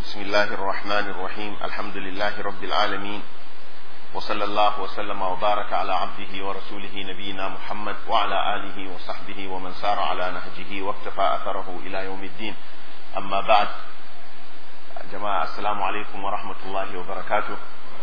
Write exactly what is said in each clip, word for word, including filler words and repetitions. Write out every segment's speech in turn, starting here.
بسم الله الرحمن الرحيم الحمد لله رب العالمين وصلى الله وسلم وبارك على عبده ورسوله نبينا محمد وعلى آله وصحبه ومن سار على نهجه واقتفى أثره إلى يوم الدين أما بعد جماعة السلام عليكم ورحمة الله وبركاته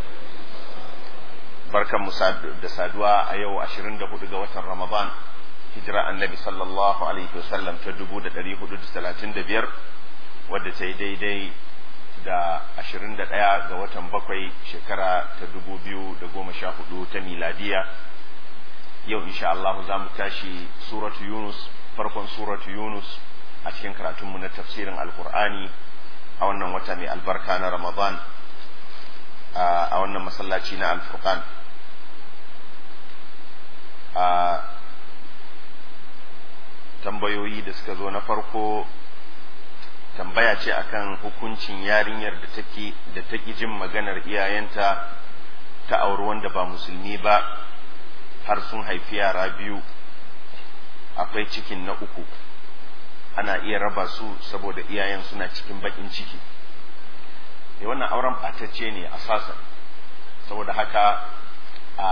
بركة مساد دسادوا أيو عشرين دهود جوات رمضان هجرة النبي صلى الله عليه وسلم تدبو دريه دود ثلاثين دبير wadda ta yi daidai da ashirin da ɗaya ga watan bakwai shekara ta dubu biyu da goma sha hudu ta miladiya. Yau insha Allah za mu tashi suratu Yunus, farkon suratu Yunus a cikin karatunmu na tafsirin Alkur'ani a wannan wata mai albarka na Ramadan a wannan masallaci na Al-Furqan. A tambayoyi da suka zo na farko tambaya ce akan hukuncin yarinyar da take da take jin maganar iyayenta ta auri wanda ba musulmi ba har sun haifi yara biyu, akwai cikin na uku, ana iya raba su saboda iyayen suna cikin bakin ciki. E wannan auren ɓatacce ne asasan, saboda haka a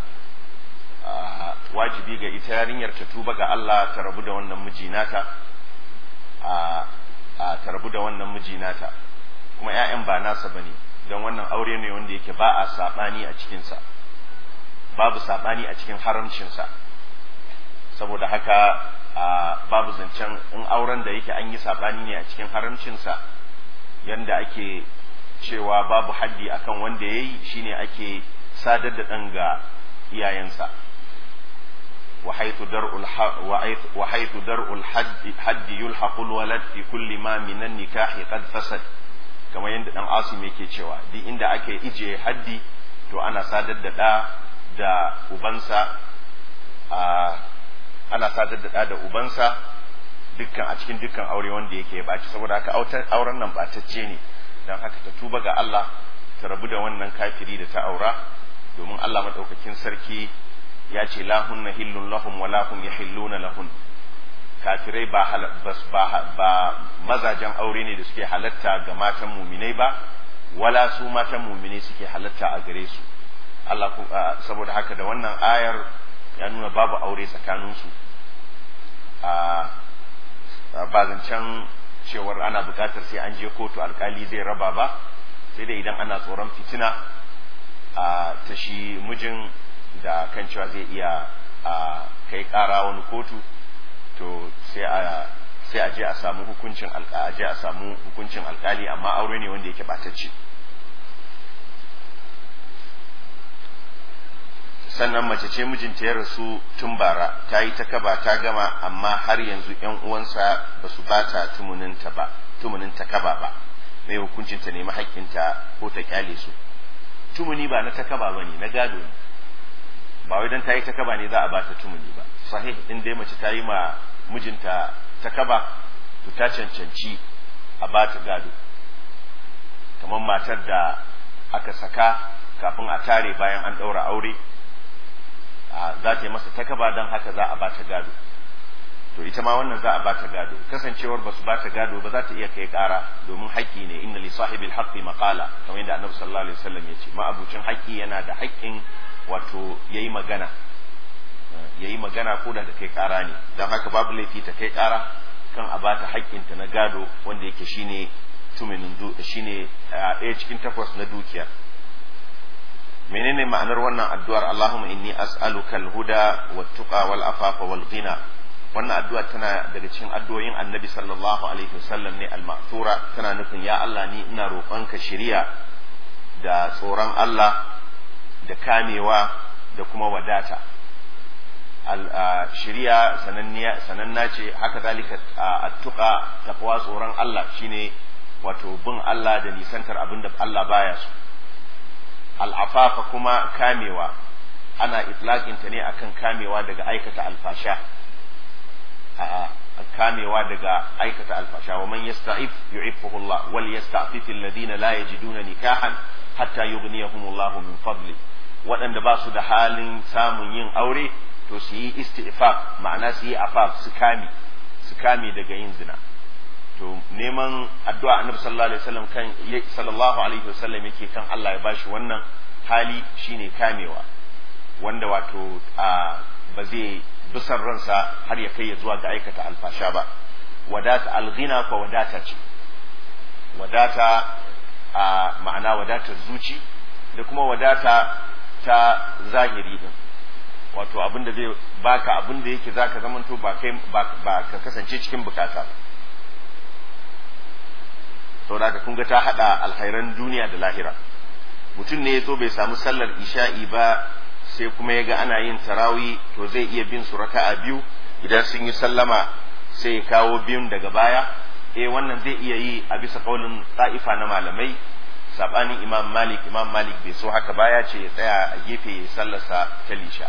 wajibi ga ita yarinyar ta tuba ga Allah, ta rabu da wannan miji nata a a tarbu da wannan miji nata, kuma ƴaƴan ba nasa bane, don wannan aure ne wanda yake ba a sabani a cikin sa, babu sabani a cikin haramcin sa. Saboda haka babu zancen in auren da yake an yi sabani ne a cikin haramcin sa, yanda ake cewa babu haddi akan wanda yayi shine ake sadar da dan ga iyayensa. وحيث درء الح... وحيث درء الحد حد يلحق الولد في كل ما من النكاح قد فسد كما yanda dan Asim yake cewa duk inda ake ije haddi to ana sadar da da da ubansa a ana sadar da da da ubansa dukkan a cikin dukkan aure wanda yake ya baci. Saboda haka auren nan batacce ne, dan haka ta tuba ga Allah, ta rabu da wannan kafiri da ta aura, domin Allah madaukakin sarki ya ce la hunna hillun lahum wa la hum yahilluna lahun. Kafirai ba ba ba mazajen aure ne da suke halatta ga matan muminai ba, wala su matan muminai suke halatta a gare su. Allah saboda haka da wannan ayar ya nuna babu aure tsakanin su. Ba zancen cewar ana bukatar sai an je kotu alkali zai raba ba, sai dai idan ana tsoron fitina ta shi mijin da kan cewa zai iya a kai kara wani kotu, to sai a sai a je a samu hukuncin alƙali, je a samu hukuncin alƙali, amma aure ne wanda yake batacce. Sannan mace ce mijinta ya rasu tun bara, ta yi ta kaba ta gama, amma har yanzu ƴan uwansa ba su bata tumuninta ba tumunin ta kaba ba, mai hukuncin ta nemi haƙƙinta ko ta kyale su. Tumuni ba na ta kaba bane, na gado ne, ba wai dan ta yi takaba ne za a ba ta tumuni ba. Sahih din dai mace ta yi ma mijinta takaba to ta cancanci a ba ta gado, kamar matar da aka saka kafin a tare bayan an ɗaura aure, za ta yi masa takaba don haka za a ba ta gado. To ita ma wannan za a ba ta gado, kasancewar ba su ba ta gado ba za ta iya kai ƙara, domin haƙƙi ne, inna li sahibil haqqi maqala, kamar yadda Annabi sallallahu alaihi wasallam ya ce ma'abucin haƙƙi yana da haƙƙin wato yayi magana yayi magana ko da kai kara ne, don haka babu laifi ta kai kara kan a bata haƙƙinta na gado wanda yake shine tuminin du shine ɗaya cikin takwas na dukiya. Menene ma'anar wannan addu'ar Allahumma inni as'aluka al-huda wat-tuqa wal-afafa wal-ghina? Wannan addu'a tana daga cikin addu'o'in Annabi sallallahu alaihi wasallam ne al-ma'thura, tana nufin ya Allah ni ina roƙonka shiriya da tsoron Allah da kamewa da kuma wadata. Shiriya sananna ce, haka zalika attuqa taqwa tsoron Allah shine wato bin Allah da nisantar abin da Allah baya so. Al'afafa kuma kamewa, ana itlaqin ta ne akan kamewa daga aikata alfasha, kamewa daga aikata alfasha. Wa man yasta'if yu'iffuhu Allah wal yasta'fif alladhina la yajiduna nikahan hatta yughniyahumullahu min fadli. Waɗanda ba su da halin samun yin aure to su yi istifaf, ma'ana su yi afaf, su kame su kame daga yin zina. To to neman addu'a annabi sallallahu alaihi wasallam kan sallallahu alaihi wasallam yake kan Allah ya bashi wannan hali shine kamewa wanda wato ba zai bisar ransa har ya kai ya zuwa ga aikata alfasha ba. Wadata alghina ko wadata ce, wadata a ma'ana wadatar zuci da kuma wadata ta zahiri din, wato abin da zai baka abin da yake zaka zamanto ba kai ba ka kasance cikin bukata ba. saboda haka kun ga ta hada alkhairan duniya da lahira. Mutum ne yazo bai samu sallar isha'i ba sai kuma yaga ana yin tarawih, to zai iya bin su raka'a biyu, idan sun yi sallama sai ya kawo biyun daga baya. eh wannan zai iya yi a bisa kaulin ta'ifa na malamai, sabanin Imam Malik. Imam Malik bai so haka baya ce ya tsaya a gefe ya sallarsa ta lisha.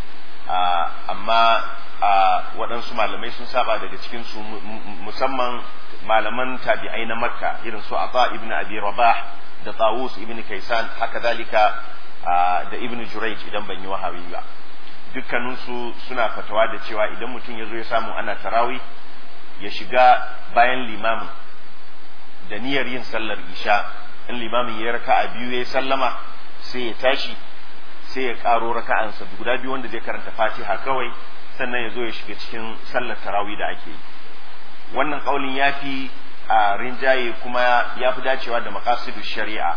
amma waɗansu malamai sun saba daga cikin su, musamman malaman tabi'ai na Makka irin su Ata ibn Abi Rabah da Tawus ibn Kaysan, haka zalika da Ibn Jurayj idan ban yi wahayi ba. Dukkaninsu suna fatawa da cewa idan mutum ya zo ya samu ana tarawih, ya shiga bayan limamin da niyyar yin sallar isha. In limamin ya raka'a biyu ya sallama sai ya tashi sai ya karo raka'ansa guda biyu wanda zai karanta Fatiha kawai, sannan ya zo ya shiga cikin sallar tarawih da ake yi. Wannan kaulin yafi a rinjaye kuma yafi dacewa da maqasidu shari'a,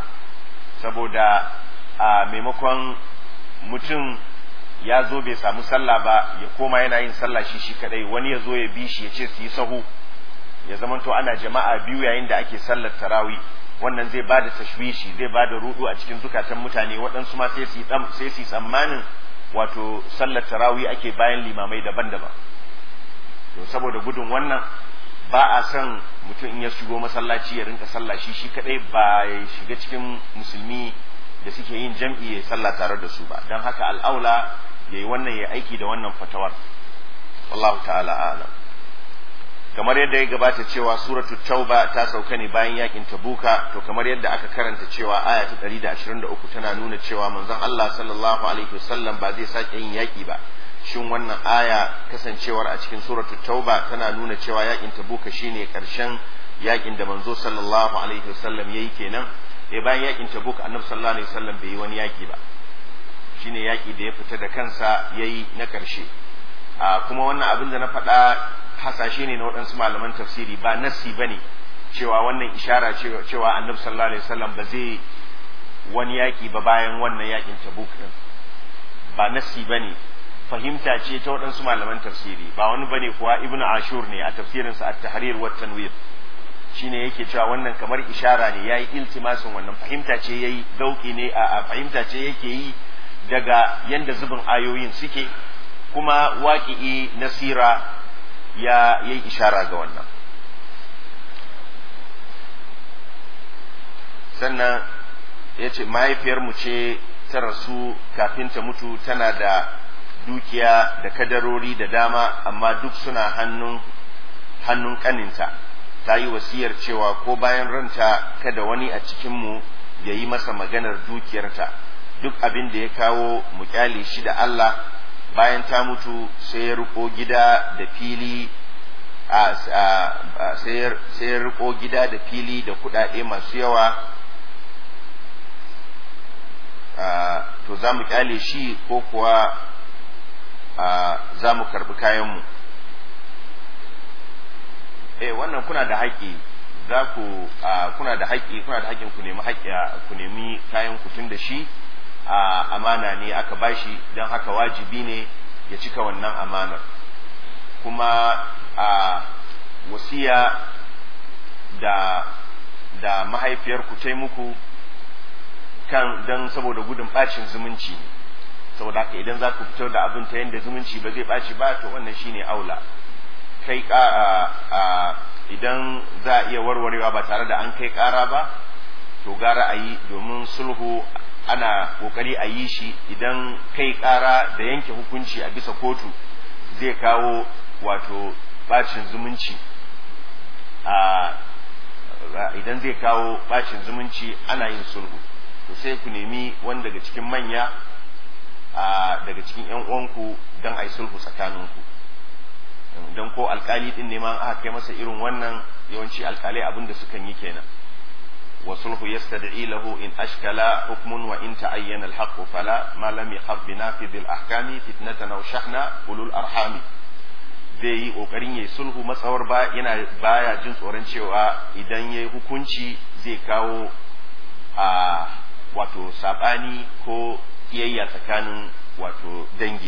saboda a maimakon mutum ya zo bai samu sallah ba ya koma yana yin sallah shi shi kadai, wani ya zo ya bi shi ya ce su yi sahu, ya zamanto ana jama'a biyu yayin da ake sallar tarawih. Wannan zai bada tashwishi, zai bada rudu a cikin zukatan mutane, waɗansu ma sai su sai su tsammanin wato sallar tarawih ake bayan limamai daban-daban. To saboda gudun wannan ba a son mutum in ya shigo masallaci ya rinka sallah shi shi kadai, ba ya shiga cikin musulmi da suke yin jam'i ya sallah tare da su ba. Don haka al'aula yayi wannan, ya aiki da wannan fatawar. Wallahu ta'ala a'lam. Kamar yadda ya gabata cewa suratul tauba ta sauka ne bayan yakin tabuka, to kamar yadda aka karanta cewa aya ta ɗari da ashirin da uku tana nuna cewa manzon Allah sallallahu alaihi wasallam ba zai sake yin yaki ba. Shin wannan aya kasancewar a cikin suratul tauba tana nuna cewa yakin tabuka shine karshen yakin da manzo sallallahu alaihi wasallam yayi kenan? eh bayan yakin tabuk annabi sallallahu alaihi wasallam bai yi wani yaki ba, shine yaki da ya fita da kansa yayi na karshe. a kuma wannan abin da na faɗa hasashe ne na waɗansu malaman tafsiri, ba nassi bane cewa wannan ishara cewa cewa annabi sallallahu alaihi wasallam ba zai wani yaki ba bayan wannan yakin tabuk din, ba nassi bane, fahimta ce ta waɗansu malaman tafsiri. Ba wani bane kuwa ibnu ashur ne a tafsirinsa at-tahrir wa tanwir, shine yake cewa wannan kamar ishara ne, yayi iltimasin wannan fahimta ce yayi, dauki ne a fahimta ce yake yi daga yanda zubin ayoyin suke, kuma waqi'i nasira ya yayi ishara ga wannan. Sannan yace mahaifiyar mu ce ta rasu kafin ta mutu, tana da dukiya da kadarori da dama, amma duk suna hannun hannun kaninta. Ta yi wasiyar cewa ko bayan ranta kada wani a cikinmu ya yi masa maganar dukiyarta, duk abin da ya kawo mu kyale shi da Allah. Bayan ta mutu sai ya riko gida da fili a sai ya riko gida da fili da kuɗaɗe masu yawa, to za mu kyale shi ko kuwa za mu karɓi kayanmu? eh wannan kuna da haƙƙi, za ku kuna da haƙƙi kuna da haƙƙin ku nemi haƙƙi ku nemi kayan ku tun da shi amana ne aka bashi, don haka wajibi ne ya cika wannan amanar. Kuma a wasiya da da mahaifiyar ku tai muku kan dan saboda gudun bacin zumunci, saboda haka idan za ku fitar da abin ta yanda zumunci ba zai baci ba, to wannan shine aula. Kai a idan za a iya warwarewa ba tare da an kai ƙara ba, to gara a yi, domin sulhu ana ƙoƙari a yi shi. Idan kai ƙara da yanke hukunci a bisa kotu zai kawo wato bacin zumunci, a idan zai kawo bacin zumunci ana yin sulhu, to sai ku nemi wani daga cikin manya a daga cikin ƴan uwanku don a yi sulhu tsakaninku. Don ko alkali din ne ma aka kai masa irin wannan yawanci alkalai abin da sukan yi kenan wa sulhu yastad'i lahu in ashkala hukmun wa in ta'ayyana al-haqq fala ma lam yakhaf bi nafidh al-ahkami fitnatan aw shahna ulul arhami zai yi kokarin yayi sulhu matsawar ba yana baya jin tsoron cewa idan yayi hukunci zai kawo a wato sabani ko kiyayya tsakanin wato dangi.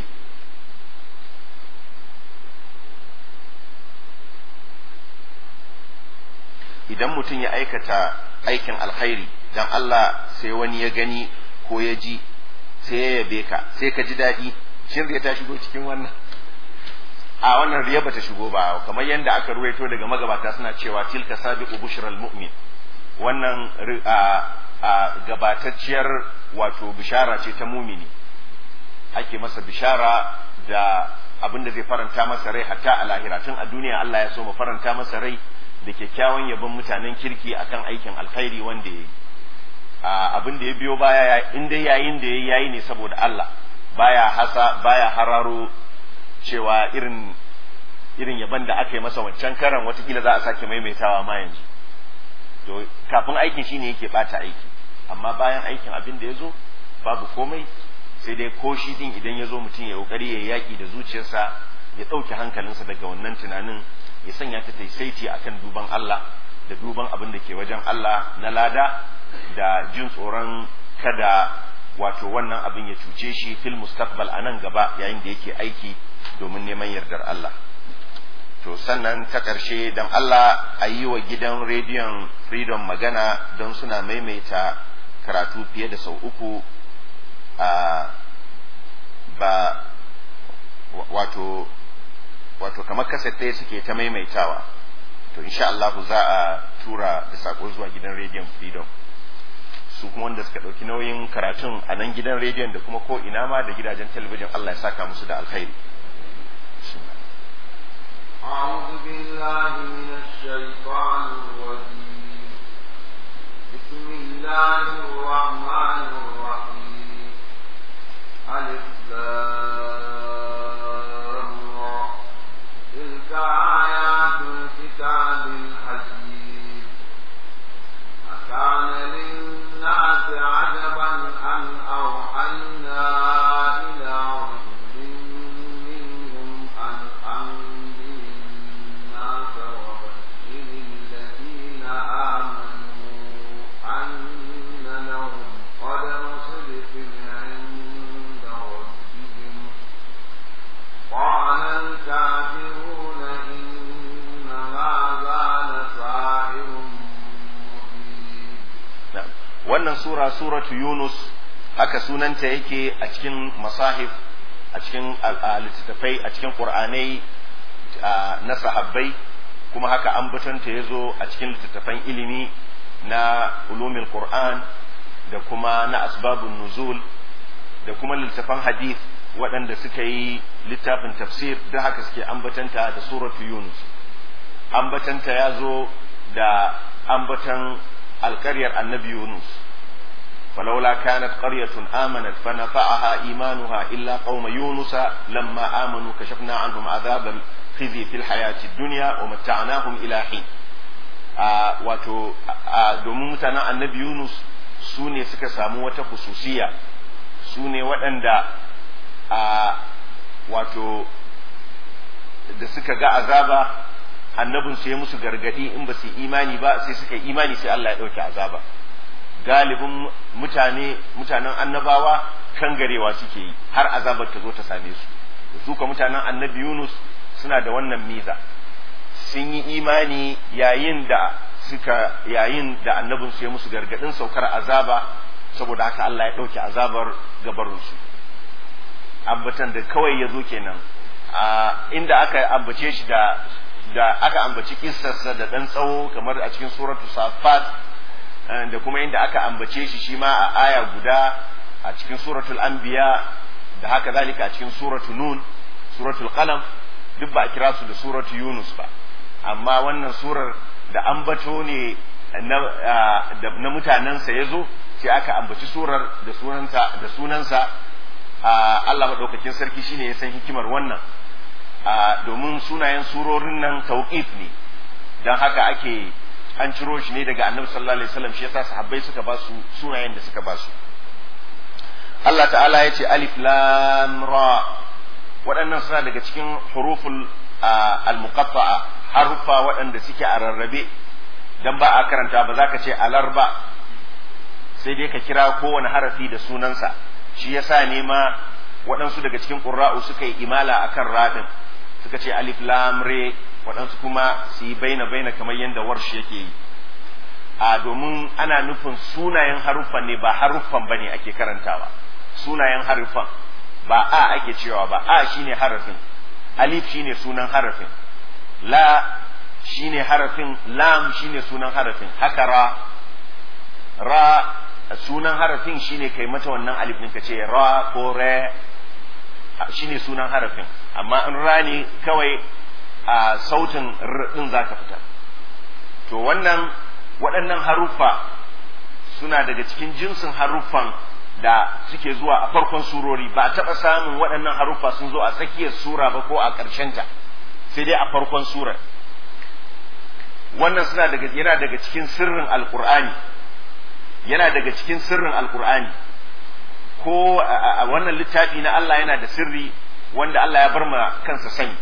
Idan mutum ya aikata aikin alkhairi dan Allah sai wani ya gani ko ya ji sai ya yabe ka sai ka ji daɗi, shin zai ta shigo cikin wannan? A wannan riya bata shigo ba, kamar yadda aka ruwaito daga magabata suna cewa tilka sabiqu bushral mu'min, wannan a gabatacciyar wato bishara ce ta mumini, ake masa bishara da abin da zai faranta masa rai hatta a lahira. Tun a duniya Allah ya so mu faranta masa rai da kyakkyawan yabon mutanen kirki akan aikin alkhairi wanda ya yi. Abin da ya biyo baya in dai yayin da ya yi ne saboda Allah, baya hasa baya hararo cewa irin irin yaban da aka yi masa wancan karan watakila za a sake maimaitawa ma yanzu. To kafin aikin shine yake bata aiki, amma bayan aikin abin da ya zo babu komai, sai dai ko shi din idan ya zo mutum ya kokari ya yaki da zuciyarsa, ya ɗauki hankalinsa daga wannan tunanin, ya sanya ta ta saiti akan duban Allah da duban abin da ke wajen Allah na lada, da jin tsoron kada wato wannan abin ya cuce shi fil mustaqbal a nan gaba yayin da yake aiki domin neman yardar Allah. To sannan ta ƙarshe dan Allah a yi wa gidan rediyon Freedom magana don suna maimaita karatu fiye da sau uku a ba wato wato kamar kaset ɗaya suke ta maimaitawa. To insha Allah za a tura da sako zuwa gidan rediyon Freedom, su kuma wanda suka ɗauki nauyin karatun a nan gidan rediyon da kuma ko ina ma da gidajen talabijin, Allah ya saka musu da alkhairi. أعوذ بالله من الشيطان الرجيم. بسم الله الرحمن الرحيم. ألف لام را. تلك آيات الكتاب الحكيم. أكان للناس عجبا أن أوحينا إلى رجل منهم أن أنذر الناس وبشر الذين آمنوا أن لهم قدم صدق عند ربهم. قال الكافرون إن هذا لساحر مبين. Wannan sura suratu Yunus haka sunanta yake a cikin masahif, a cikin littattafai, a cikin Qur'anai na sahabbai, kuma haka ambatanta yazo a cikin littattafan ilimi na ulumul Qur'an da kuma na asbabun nuzul da kuma littattafan hadith waɗanda suka yi littafin tafsir, da haka suke ambatanta da suratu Yunus. Ambatanta yazo da ambatan alƙaryar annabi Yunus, falaula kanat qaryatun amanat fanafa'aha imanuha illa qauma Yunus lamma amanu kashafna anhum adhabal khizi fil hayati dunya wa mata'nahum ila hin. Wato domin mutanen annabi Yunus su ne suka samu wata hususiya, su ne waɗanda wato da suka ga azaba annabin su ya musu gargadi in ba su imani ba, sai suka yi imani sai Allah ya dauke azaba. Galibin mutane mutanen annabawa kangarewa suke yi har azabar ta zo ta same su. Su ka mutanen annabi Yunus suna da wannan miza, sun yi imani yayin da suka yayin da annabin su ya musu gargadin saukar azaba, saboda haka Allah ya dauke azabar gabarin su. Ambatan da kawai ya zo kenan a inda aka ambace shi da da aka ambaci kissarsa da ɗan tsawo kamar a cikin suratu Safat, da kuma inda aka ambace shi shi ma a aya guda a cikin suratul Anbiya, da haka zalika a cikin suratul Nun, suratul Qalam, duk ba a kira su da suratul Yunus ba. Amma wannan surar da ambato ne na, na mutanensa ya zo, sai aka ambaci surar da sunanta da sunansa. Allah maɗaukakin sarki shine ya san hikimar wannan. domin sunayen surorin nan tauqif ne, dan haka ake an ciro shi ne daga annabi sallallahu alaihi wasallam shi yasa sahabbai suka ba su sunayen da suka ba su. Allah ta'ala ya ce alif lam ra, waɗannan suna daga cikin huruful al-muqatta'a, harufa waɗanda suke a rarrabe dan ba a karanta, ba za ka ce alar ba, sai dai ka kira kowane harafi da sunansa. Shi yasa ne ma waɗansu daga cikin qurra'u suka yi imala akan radin, suka ce alif lam re, waɗansu kuma su yi baina baina kamar yadda warshi yake yi. A domin ana nufin sunayen haruffan ne, ba haruffan bane ake karantawa, sunayen haruffan ba a ake cewa ba. A shine harafin, alif shine sunan harafin, la shine harafin, lam shine sunan harafin, haka ra ra sunan harafin shine kai mata wannan alif din, kace ra ko re shine sunan harafin. Amma in ra ne kawai a sautin r din zaka fita. To wannan waɗannan haruffa suna daga cikin jinsin haruffan da suke zuwa a farkon surori. Ba a taɓa samun waɗannan haruffa sun zo a tsakiyar sura ba ko a ƙarshenta, sai dai a farkon surar. Wannan suna daga yana daga cikin sirrin alqur'ani, yana daga cikin sirrin alqur'ani ko a wannan littafi na Allah yana da sirri wanda Allah ya bar ma kansa sani.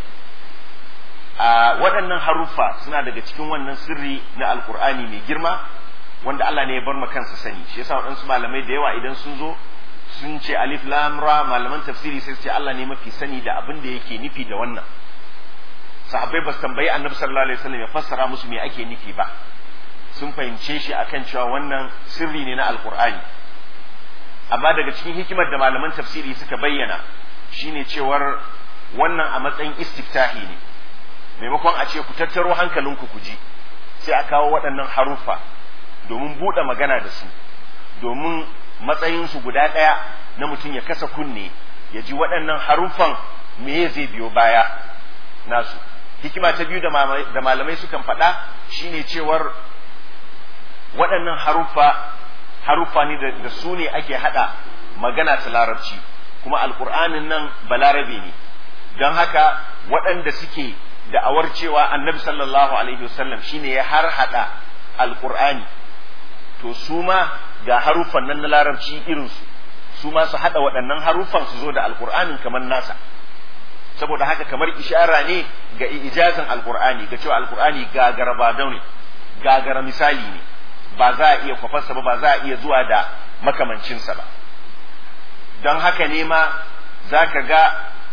a waɗannan haruffa suna daga cikin wannan sirri na alqur'ani mai girma wanda Allah ne ya bar ma kansa sani. Shi yasa waɗansu malamai da yawa idan sun zo sun ce alif lam ra, malaman tafsiri sai su ce Allah ne mafi sani da abin da yake nufi da wannan. Sahabbai ba su tambayi annabi sallallahu alaihi wasallam ya fassara musu me ake nufi ba, sun fahimce shi akan cewa wannan sirri ne na alqur'ani. Amma daga cikin hikimar da malaman tafsiri suka bayyana shine cewar wannan a matsayin istiftahi ne, maimakon a ce ku tattaro hankalinku ku ji, sai a kawo waɗannan haruffa domin buɗe magana da su, domin matsayinsu guda ɗaya na mutum ya kasa kunne ya ji waɗannan haruffan me zai biyo baya nasu. Hikima ta biyu da malamai sukan faɗa shine cewar waɗannan haruffa haruffa ne da su ne ake haɗa magana ta larabci, kuma alƙur'anin nan balarabe ne. Don haka waɗanda suke da'awar cewa annabi sallallahu alaihi wasallam shine ya har haɗa alƙur'ani, to su ma ga haruffan nan na larabci irinsu, su ma su haɗa waɗannan haruffan su zo da alƙur'anin kamar nasa. Saboda haka kamar ishara ne ga ijazin alqur'ani, ga cewa alqur'ani gagara ba daune, gagara misali ne, ba za a iya kwafarsa ba, ba za a iya zuwa da makamancinsa ba. Don haka ne ma za ka ga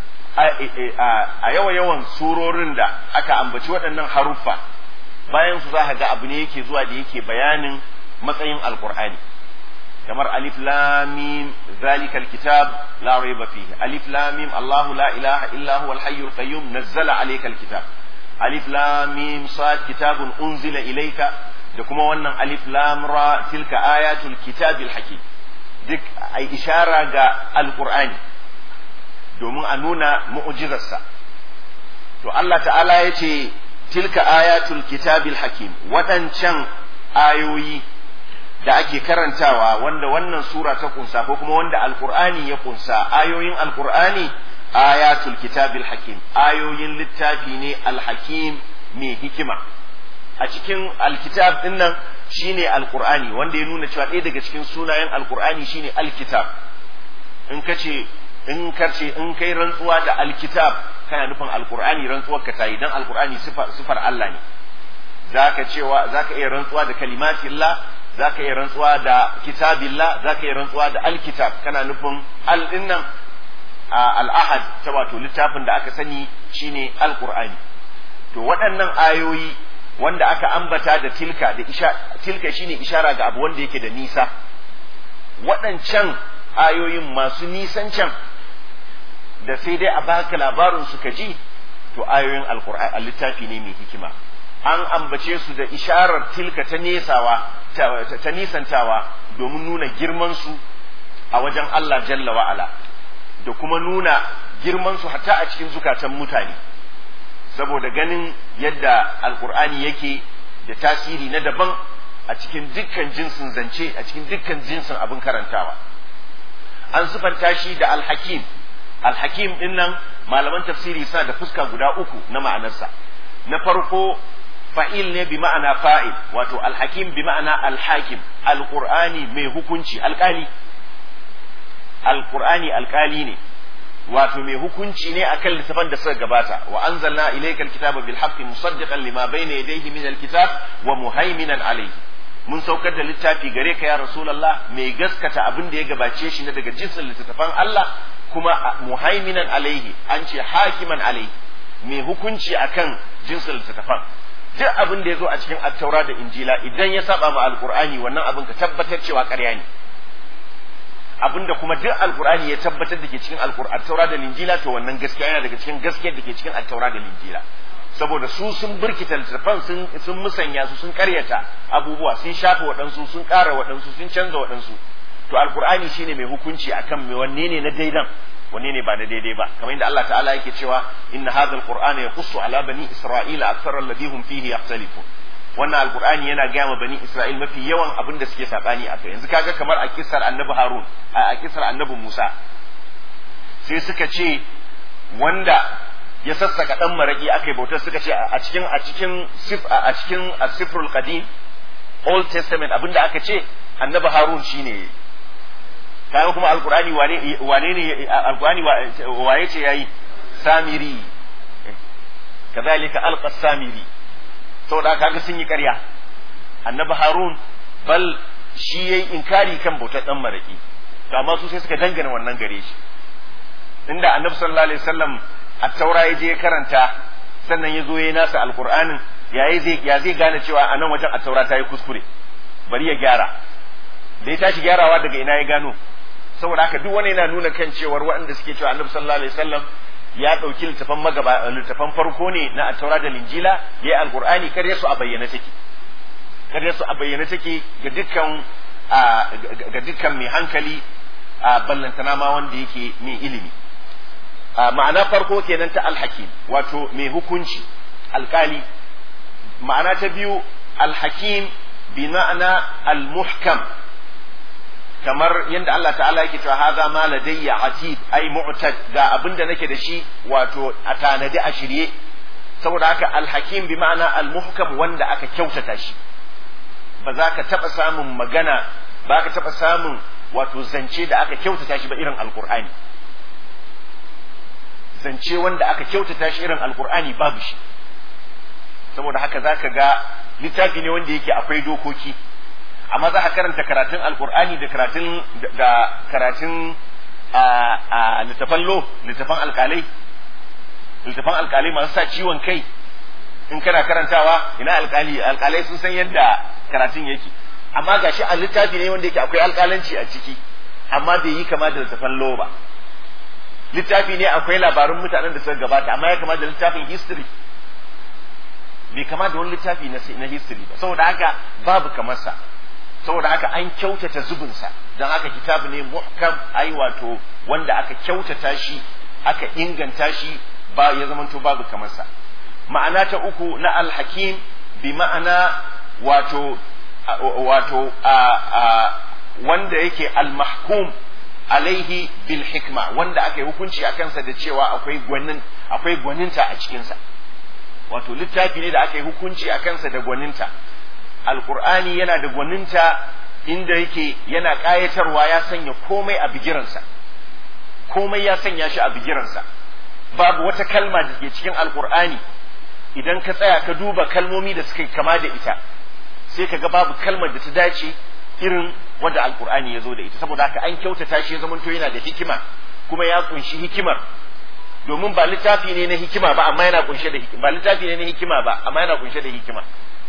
a yawa yawan surorin da aka ambaci waɗannan haruffa, bayan su za ka ga abu ne yake zuwa da yake bayanin matsayin alqur'ani, kamar alif lam mim zalikal kitab la rayba fihi, alif lam mim Allahu la ilaha illa huwa al-hayyul qayyum nazzala alaykal kitab, alif lam mim sad kitabun unzila ilayka, da kuma wannan alif lam ra tilka ayatul kitabil hakim, duk ai ishara ga alqur'ani domin a nuna mu'jizarsa. To Allah ta'ala yace tilka ayatul kitabil hakim, waɗancan ayoyi da ake karantawa wanda wannan sura ta kunsa ko kuma wanda alqur'ani ya kunsa, ayoyin alqur'ani ayatul kitabil hakim, ayoyin littafi ne alhakim mai hikima. A cikin alkitab din nan shine alqur'ani, wanda ya nuna cewa ɗaya daga cikin sunayen alqur'ani shine alkitab. In kace in kace in kai rantsuwa da alkitab kana nufin alqur'ani, rantsuwar ka tayi, dan alqur'ani sifar sifar Allah ne. Zaka cewa zaka iya rantsuwa da kalimatillah, za ka yi rantsuwa da kitabillah, za ka yi rantsuwa da alkitab, kana nufin al dinnan al'ahad ta wato littafin da aka sani shine alqur'ani. To waɗannan ayoyi wanda aka ambata da tilka da isha, tilka shine ishara ga abu wanda yake da nisa, waɗancan ayoyin masu nisan can da sai dai a baka labarin su ka ji, to ayoyin alqur'ani littafi ne mai hikima. An ambace su da isharar tilka ta nesawa ta nisantawa domin nuna girman su a wajen Allah jalla wa'ala, da kuma nuna girman su hatta a cikin zukatan mutane, saboda ganin yadda alqur'ani yake da tasiri na daban a cikin dukkan jinsin zance, a cikin dukkan jinsin abin karantawa. An sifanta shi da alhakim. Alhakim din nan malaman tafsiri suna da fuska guda uku na ma'anarsa. Na farko fa'il ne bi ma'ana fa'il, wato al-hakim bi ma'ana al-hakim, al-qur'ani mai hukunci, alƙali. Al-qur'ani alƙali ne, wato mai hukunci ne akan littafan da suka gabata. Wa anzalna ilayka al-kitaba bil haqqi musaddiqan lima bayna yadayhi min al-kitab wa muhaiminan alayhi. Mun saukar da littafi gare ka ya Rasulullah mai gaskata abin da ya gabace shi na daga jinsin littattafan Allah, kuma muhaiminan alayhi, an ce hakiman alayhi, mai hukunci akan jinsin littattafan. Duk abin da ya zo a cikin attaura da injila idan ya saba ma alqur'ani, wannan abin ka tabbatar cewa ƙarya ne. Abinda kuma duk alqur'ani ya tabbatar da ke cikin attaura da injila, to wannan gaskiya yana daga cikin gaskiyar da ke cikin attaura da injila. Saboda su sun birkita littattafan, sun sun musanya su, sun karyata abubuwa, sun shafe waɗansu, sun ƙara waɗansu, sun canza waɗansu. To alqur'ani shine mai hukunci akan me wanne ne na daidan, wanne ne ba na daidai ba. Kamar inda Allah ta'ala yake cewa inna hadha alqur'ana yaqussu ala bani isra'ila akthara alladhi hum fihi yakhtalifun. Wannan alqur'ani yana gaya ma bani isra'il mafi yawan abin da suke sabani akai. Yanzu kaga kamar a kissar annabi harun, a kissar annabi musa, sai suka ce wanda ya sassaka dan maraki akai bautar, suka ce a cikin a cikin sif a cikin as-sifrul qadim, old testament, abinda aka ce annabi harun shine. Kaga kuma alqur'ani wane wane ne alqur'ani waye ce yayi? Samiri. Kazalika alqa samiri. Saboda kaga sun yi ƙarya. Annabi harun bal shi yayi inkari kan bautar dan maraki, to amma su sai suka dangana wannan gare shi. Inda annabi sallallahu alaihi wasallam at-taura ya je karanta, sannan ya zo yayi nasa alqur'anin, yayi zai ya zai gane cewa a nan wajen at-taura ta yi kuskure, bari ya gyara. Da ya tashi gyarawa daga ina ya gano? Saboda haka duk wani yana nuna kan cewar waɗanda suke cewa annabi sallallahu alaihi wasallam ya ɗauki littafan magaba littafan farko ne na at-taura da injila, yayi alqur'ani, kar su a bayyana take, kar su a bayyana take ga dukkan ga dukkan mai hankali, ballantana ma wanda yake mai ilimi. Ma'ana farko kenan ta al-hakim, wato mai hukunci, alkali. Ma'ana ta biyu al-hakim bi ma'ana al-muhkam, kamar yadda Allah ta'ala yake cewa hadha ma ladayya atid, ay mu'tad, ga abinda nake da shi wato a tanadi a shirye. Saboda haka al-hakim bi ma'ana al-muhkam, wanda aka kyautata shi. Ba za ka taba samun magana, ba ka taba samun wato zance da aka kyautata shi ba irin alqur'ani. Zance wanda aka kyautata shi irin alqur'ani babu shi. Saboda haka zaka ga littafi ne wanda yake akwai dokoki, amma za ka karanta karatun alkur'ani da karatun da karatun a littafan lo littafan alkalai littafan alkalai masu sa ciwon kai, in kana karantawa ina alkali alkalai sun san yadda karatun yake, amma gashi a littafi ne wanda yake akwai alkalanci a ciki, amma bai yi kama da littafan lo ba. Littafi ne akwai labarun mutanen da suka gabata, amma ya kama da littafin history, bai kama da wani littafi na history ba. Saboda haka babu kamarsa, saboda haka an kyautata zubinsa, don haka kitabu ne muhkam, ai wato wanda aka kyautata shi, aka inganta shi, ba ya zamanto babu kamarsa. Ma'ana ta uku na al-hakim bi ma'ana wato wato a, a wanda yake al-mahkum alaihi bil hikma, wanda aka yi hukunci a kansa da cewa akwai gwanin akwai gwaninta a cikinsa. Wato littafi ne da aka yi hukunci a kansa da gwaninta. Alƙur'ani yana da gwaninta, inda yake yana ƙayatarwa, ya sanya komai a bigiransa, komai ya sanya shi a bigiransa. Babu wata kalma da ke cikin alƙur'ani idan ka tsaya ka duba kalmomi da suka kama da ita, sai ka ga babu kalmar da ta dace irin wanda alƙur'ani ya zo da ita. Saboda haka an kyautata shi ya zamanto yana da hikima, kuma ya kunshi hikimar, domin ba littafi ne na hikima ba amma yana kunshe da hikima, ba littafi ne na hikima ba amma yana kunshe da hikima.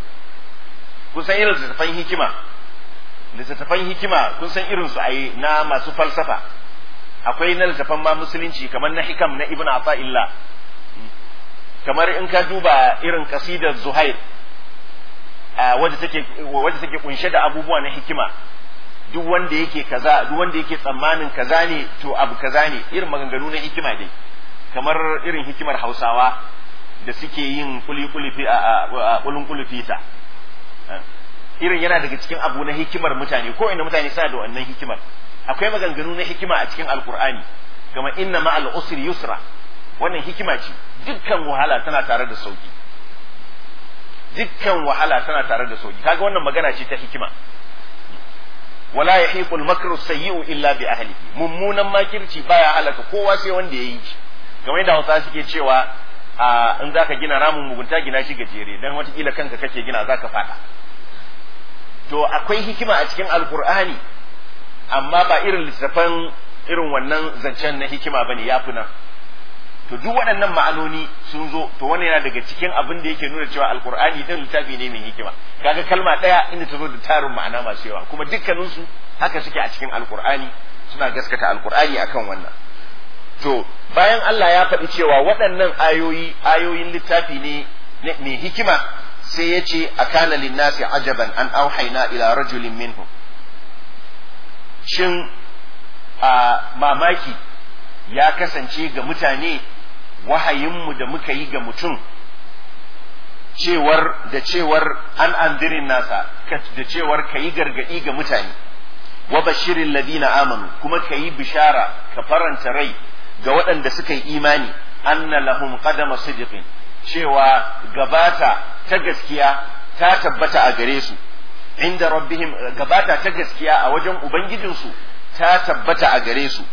Kun san irin littattafan hikima, littattafan hikima kun san irin su ai na masu falsafa, akwai na littattafan ma musulunci kamar na hikam na Ibn Ata'illah, kamar in ka duba irin kasidar Zuhair wadda take wadda take kunshe da abubuwa na hikima, duk wanda yake kaza, duk wanda yake tsammanin kaza ne to abu kaza ne, irin maganganu na hikima dai, kamar irin hikimar Hausawa da suke yin kuli-kuli fi a kulun fita, irin yana daga cikin abu na hikimar mutane, ko inda mutane suna da wannan hikimar. Akwai maganganu na hikima a cikin alkur'ani, kamar inna ma'al usri yusra, wannan hikima ce, dukkan wahala tana tare da sauki. dukkan wahala tana tare da sauki. Kaga wannan magana ce ta hikima. wala yahiqul makru sayyi'u illa bi ahlihi, mummunan makirci baya halaka kowa sai wanda yayi shi. Kamar yadda Hausa suke cewa a in zaka gina ramin mugunta gina shi gajere, dan watakila kanka kake gina zaka fada. To akwai hikima a cikin alkur'ani, amma ba irin littafan irin wannan zancen na hikima bane, yafi nan. To duk waɗannan ma'anoni sun zo, to wannan yana daga cikin abin da yake nuna cewa alkur'ani din littafi ne mai hikima. Kaga kalma ɗaya inda ta zo da tarin ma'ana masu yawa, kuma dukkaninsu haka suke a cikin alkur'ani, suna gaskata alkur'ani akan wannan. To bayan Allah ya faɗi cewa waɗannan ayoyi ayoyin littafi ne mai hikima, sai ya ce akana linnasi ajaban an auhayna ila rajulin minhum. Shin a mamaki ya kasance ga mutane wahayinmu da muka yi ga mutum, cewar da cewar an andirin nasa, da cewar ka yi gargaɗi ga mutane, wa bashirin ladina amanu, kuma ka yi bishara ka faranta rai ga waɗanda suka yi imani, anna lahum qadama sidqin, cewa gabata ta gaskiya ta tabbata a gare su, inda rabbihim, gabata ta gaskiya a wajen ubangijinsu ta tabbata a gare su.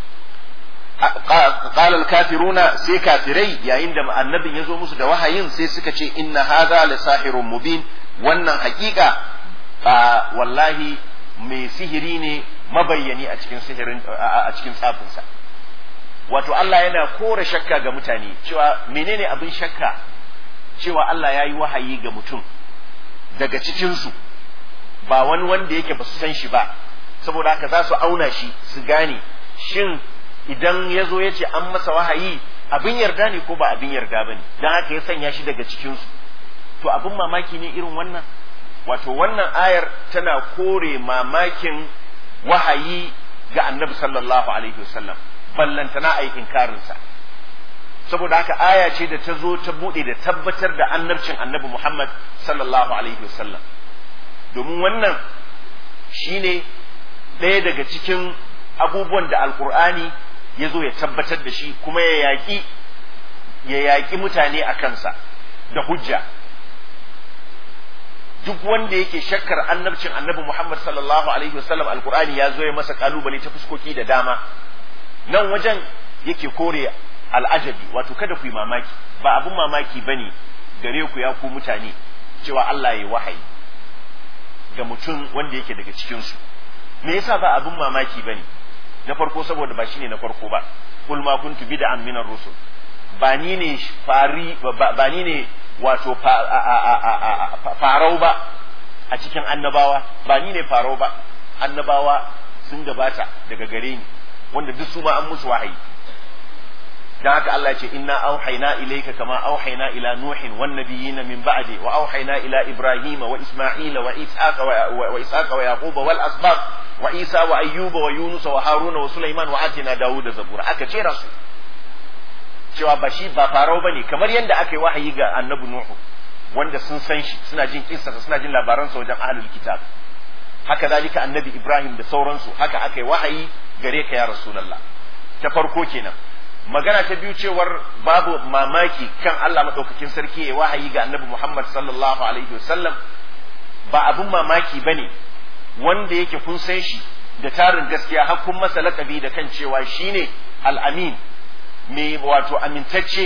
qala al-kafiruna, sai kafirai yayin da annabin ya zo musu da wahayin sai suka ce inna hadha la sahirun mubin, wannan hakika wallahi mai sihiri ne mabayyani a cikin sihirin a cikin tsafinsa. Wato Allah yana kore shakka ga mutane, cewa menene abin shakka, cewa Allah ya yi wahayi ga mutum daga cikinsu, ba wani wanda yake ba su san shi ba, saboda haka za su auna shi su gane shin idan ya zo ya ce an masa wahayi abin yarda ne ko ba abin yarda ba ne, don haka ya sanya shi daga cikinsu. To abin mamaki ne irin wannan. Wato wannan ayar tana kore mamakin wahayi ga annabi sallallahu alaihi wasallam, ballantana a yi inkarinsa. Saboda haka aya ce da ta zo ta buɗe da tabbatar da annabcin annabi Muhammad sallallahu alaihi wasallam, domin wannan shine ɗaya daga cikin abubuwan da alkur'ani ya zo ya tabbatar da shi, kuma ya yaƙi ya yaƙi mutane a kansa da hujja. Duk wanda yake shakkar annabcin annabi Muhammad sallallahu alaihi wasallam, alkur'ani ya zo ya masa kalubale ta fuskoki da dama. Nan wajen yake kore al'ajabi, wato kada ku yi mamaki, ba abin mamaki bane gare ku ya ku mutane cewa Allah ya wahayi ga mutum wanda yake daga cikin su. Me yasa ba abin mamaki bane? Na farko saboda ba shine na farko ba. Kul ma kuntu bid'an minar rusul, ba ni ne fari ba ni ne wato farau ba a cikin annabawa, ba ni ne farau ba. Annabawa sun gabata daga gare ni, wanda duk su ma an musu wahayi. Dan haka Allah ya ce inna auhayna ilayka kama auhayna ila nuhin wan nabiyina min ba'di wa auhayna ila ibrahima wa isma'ila wa ishaqa wa ishaqa wa yaquba wal asbaq wa isa wa ayyuba wa yunus wa haruna wa sulaiman wa atina dawuda zabura. Aka ce rasu cewa ba shi ba farau bane, kamar yadda aka yi wahayi ga annabi nuhu, wanda sun san shi, suna jin kissarsa, suna jin labaransa wajen ahlul kitab. Haka zalika annabi ibrahim da sauransu, haka aka yi wahayi gare ka ya rasulullah. Ta farko kenan. Magana ta biyu cewar babu mamaki kan Allah madaukakin sarki ya wahayi ga annabi Muhammad sallallahu alaihi wasallam, ba abun mamaki bane wanda yake kun san shi da tarin gaskiya, har kun masa lakabi da kan cewa shine al-amin, me wato amintacce,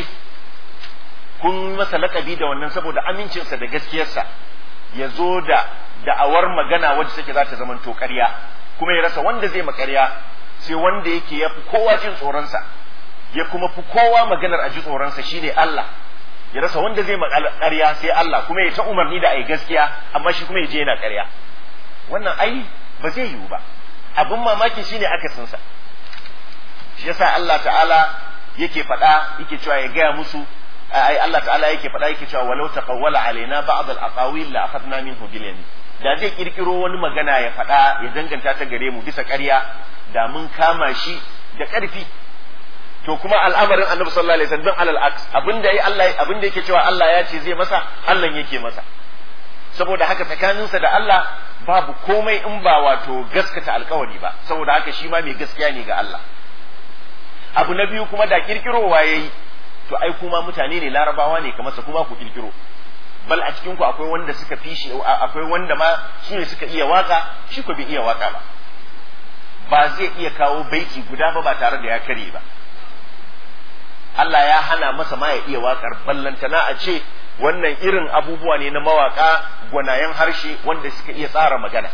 kun masa lakabi da wannan saboda amincinsa da gaskiyarsa, ya zo da da'awar magana wacce take za ta zamanto ƙarya, kuma ya rasa wanda zai maƙarya sai wanda yake ya fi kowa jin tsoronsa, ya kuma fi kowa maganar a ji tsoronsa shine Allah. Ya rasa wanda zai ƙarya sai Allah, kuma ya ta umarni da a yi gaskiya, amma shi kuma ya je yana ƙarya. Wannan ai ba zai yiwu ba. Abin mamaki shine akasinsa. Shi yasa Allah ta'ala yake faɗa, yake cewa ya gaya musu, ai Allah ta'ala yake faɗa yake cewa walau taqawwala alaina ba'd al-aqawil la akhadna minhu bil yamin. Da zai kirkiro wani magana ya faɗa ya danganta ta gare mu bisa ƙarya, da mun kama shi da ƙarfi. To kuma al'amarin annabi sallallahu alaihi wasallam alal aks, abinda yi Allah abinda yake cewa Allah ya ce zai masa, Allah yake masa. Saboda haka tsakaninsa da Allah babu komai in ba wato gaskata alkawari ba, saboda haka shi ma mai gaskiya ne ga Allah. Abu na biyu kuma da kirkirowa yayi, to ai kuma mutane ne larabawa ne kamar sa, kuma ku kirkiro. bal a cikin ku akwai wanda suka fi shi akwai wanda ma su ne suka iya waka shi ko bai iya waka ba ba zai iya kawo baiti guda ba ba tare da ya kare ba Allah ya hana masa ma ya iya wakar ballantana a ce wannan irin abubuwa ne na mawaka gwanayen harshe wanda suka iya tsara magana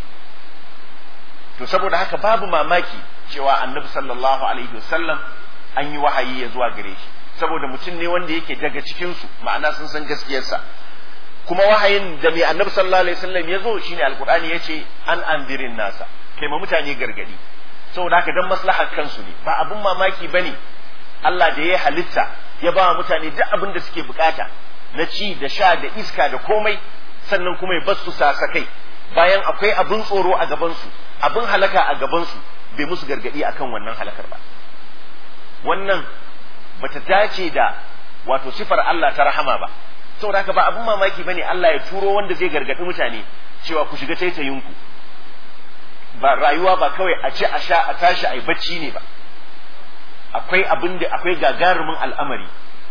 to saboda haka babu mamaki cewa annabi sallallahu alaihi wasallam an yi wahayi ya zuwa gare shi saboda mutum ne wanda yake daga cikin su ma'ana sun san gaskiyarsa kuma wahayin da mai annabi sallallahu alaihi wasallam ya zo shine alqur'ani yace an andirin nasa kai ma mutane gargadi saboda haka dan maslahar kansu ne ba abun mamaki bane Allah da ya halitta ya ba mutane duk abin da suke bukata na ci da sha da iska da komai sannan kuma ya bar su sasakai bayan akwai abin tsoro a gaban su abin halaka a gaban su bai musu gargadi akan wannan halakar ba wannan bata dace da wato sifar Allah ta rahama ba saboda haka ba abin mamaki bane Allah ya turo wanda zai gargadi mutane cewa ku shiga taitayinku ba rayuwa ba kawai a ci a sha a tashi a yi bacci ne ba akwai abin da akwai gagarumin al'amari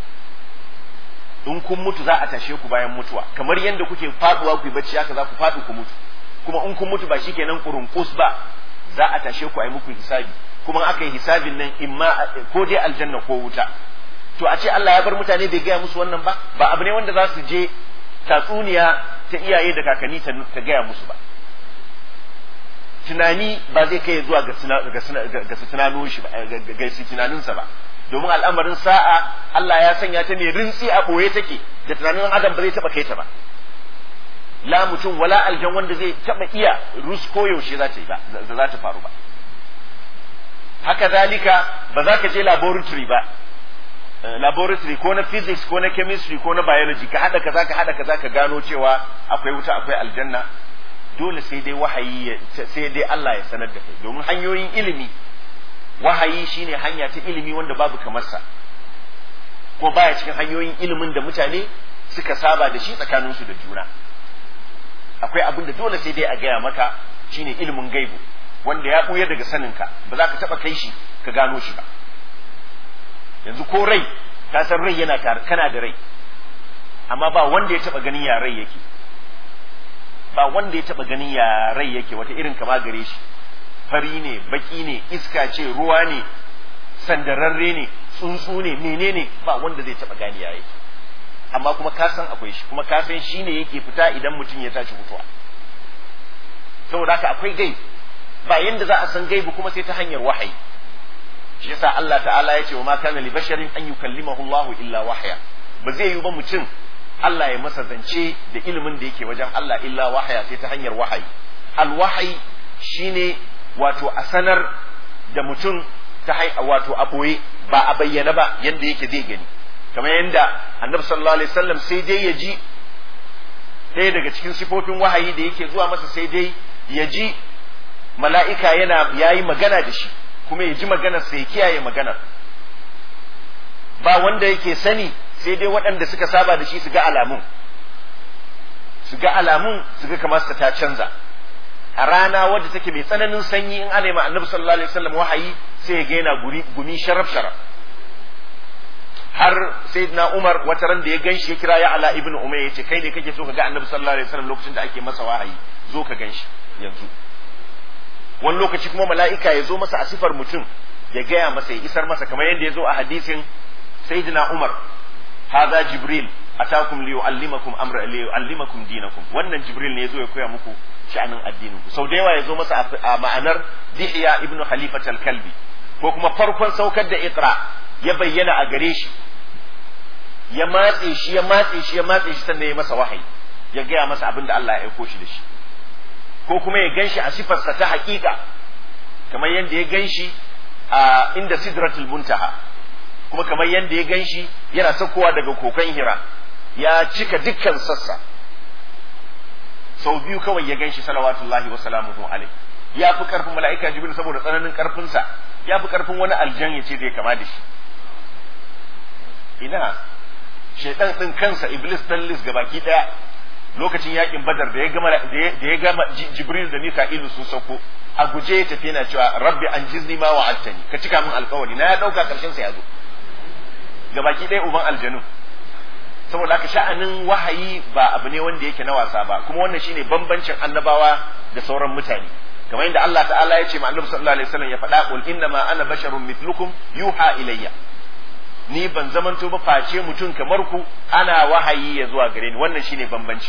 in kun mutu za a tashe ku bayan mutuwa kamar yadda kuke faduwa ku yi bacci haka za ku fadu ku mutu kuma in kun mutu ba shikenan kurunkus ba za a tashe ku a yi muku hisabi kuma aka yi hisabin nan imma ko dai aljanna ko wuta to a ce Allah ya bar mutane bai gaya musu wannan ba ba abu ne wanda za su je tatsuniya ta iyaye da kakanni ta gaya musu ba tunani ba zai kai zuwa ga su tunano shi ba ga su tunaninsa ba domin al'amarin sa'a Allah ya sanya ta ne rintsi a boye take da tunanin adam ba zai taba kai ta ba la mutum wala aljan wanda zai taba iya rusko yaushe za ta yi ba za ta faru ba haka zalika ba za ka je laboratory ba laboratory ko na physics ko na chemistry ko na biology ka hada kaza ka hada kaza ka gano cewa akwai wuta akwai aljanna dole sai dai wahayi sai dai Allah ya sanar da kai domin hanyoyin ilimi wahayi shine hanya ta ilimi wanda babu kamar sa ko baya cikin hanyoyin ilimin da mutane suka saba da shi tsakanin su da juna akwai abin da dole sai dai a gaya maka shine ilimin gaibu wanda ya buya daga saninka ba za ka taba kai shi ka gano shi ba yanzu ko rai ka san rai yana kana da rai amma ba wanda ya taba ganin ya rai yake ba wanda ya taba ganin ya rai yake wata irin kama gare shi fari ne baki ne iska ce ruwa ne sandararre ne tsuntsu ne menene ba wanda zai taba gani ya yake amma kuma ka san akwai shi kuma ka san shi ne yake fita idan mutum ya tashi mutuwa saboda haka akwai gaibi ba yanda za a san gaibi kuma sai ta hanyar wahayi shi yasa Allah ta'ala ya ce wa ma kana li basharin an yukallimahu Allahu illa wahya ba zai yi ba mutum Allah ya masa zance da ilimin da yake wajen Allah illa wahaya sai ta hanyar wahayi alwahayi shine wato a sanar da mutum ta hai wato a boye ba a bayyana ba yanda yake zai gani kamar yanda Annabi sallallahu alaihi wasallam sai dai ya ji ɗaya daga cikin sifofin wahayi da yake zuwa masa sai dai ya ji mala'ika yana yayi magana da shi kuma ya ji maganar sai ya kiyaye maganar ba wanda yake sani sai dai waɗanda suka saba da shi su ga alamun su ga alamun su ga kamar ta canza a rana wadda take mai tsananin sanyi in ana yi ma annabi sallallahu alaihi wasallam wahayi sai ya ga yana guri gumi sharaf sharaf har sayyidina Umar wata ran da ya ganshi ya kira ya Ala ibn Umayya yace kai ne kake so ka ga annabi sallallahu alaihi wasallam lokacin da ake masa wahayi zo ka ganshi yanzu wani lokaci kuma mala'ika ya zo masa a sifar mutum ya gaya masa ya isar masa kamar yadda ya zo a hadisin sayyidina Umar hadha Jibril atakum liyuallimakum amra liyuallimakum dinakum wannan Jibril ne yazo ya koya muku sha'anin addinin ku sau da yawa yazo masa a ma'anar Dihya ibn Khalifat al-Kalbi ko kuma farkon saukar da Iqra ya bayyana a gare shi ya matse shi ya matse shi ya matse shi sannan ya masa wahayi ya gaya masa abin da Allah ya aiko shi da shi ko kuma ya ganshi a sifarsa ta haƙiƙa kamar yadda ya ganshi a inda Sidratul Muntaha kuma kamar yadda ya ganshi yana saukowa daga kokon Hira ya cika dukkan sassa sau biyu kawai ya ganshi salawatullahi wa salamuhu alaihi ya fi karfin mala'ika Jibril saboda tsananin karfinsa ya fi karfin wani aljan ya ce zai kama da shi ina shaitan din kansa Iblis dan lis gabaki daya lokacin yakin Badar da ya gama da ya gama Jibril da Mika'ilu sun sauko a guje ya tafi yana cewa rabbi anjizni ma wa'adtani ka cika min alƙawari na ya dauka karshen sa ya zo gabaki ɗaya uban aljanu saboda haka sha'anin wahayi ba abu ne wanda yake na wasa ba, kuma wannan shine bambancin annabawa da sauran mutane, kamar yadda Allah ta'ala ya ce ma annabi sallallahu alaihi wasallam ya faɗa qul inna ma ana basharun mithlukum yuha ilayya, ni ban zamanto ba face mutum kamar ku, ana wahayi ya zuwa gare ni. Wannan shine bambanci.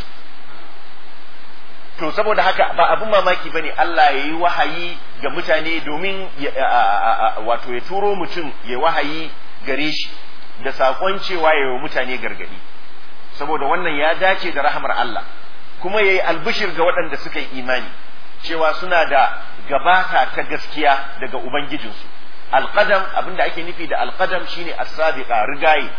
To saboda haka ba abun mamaki bane Allah ya yi wahayi ga mutane domin wato ya turo mutum ya wahayi gare shi da sakon cewa ya yi mutane gargadi, saboda wannan ya dace da rahamar Allah, kuma ya yi albishir ga waɗanda suka yi imani cewa suna da gabata ta gaskiya daga Ubangijinsu. Alƙadam, abinda ake nufi da alƙadam shine as-sabiqa, rigaye.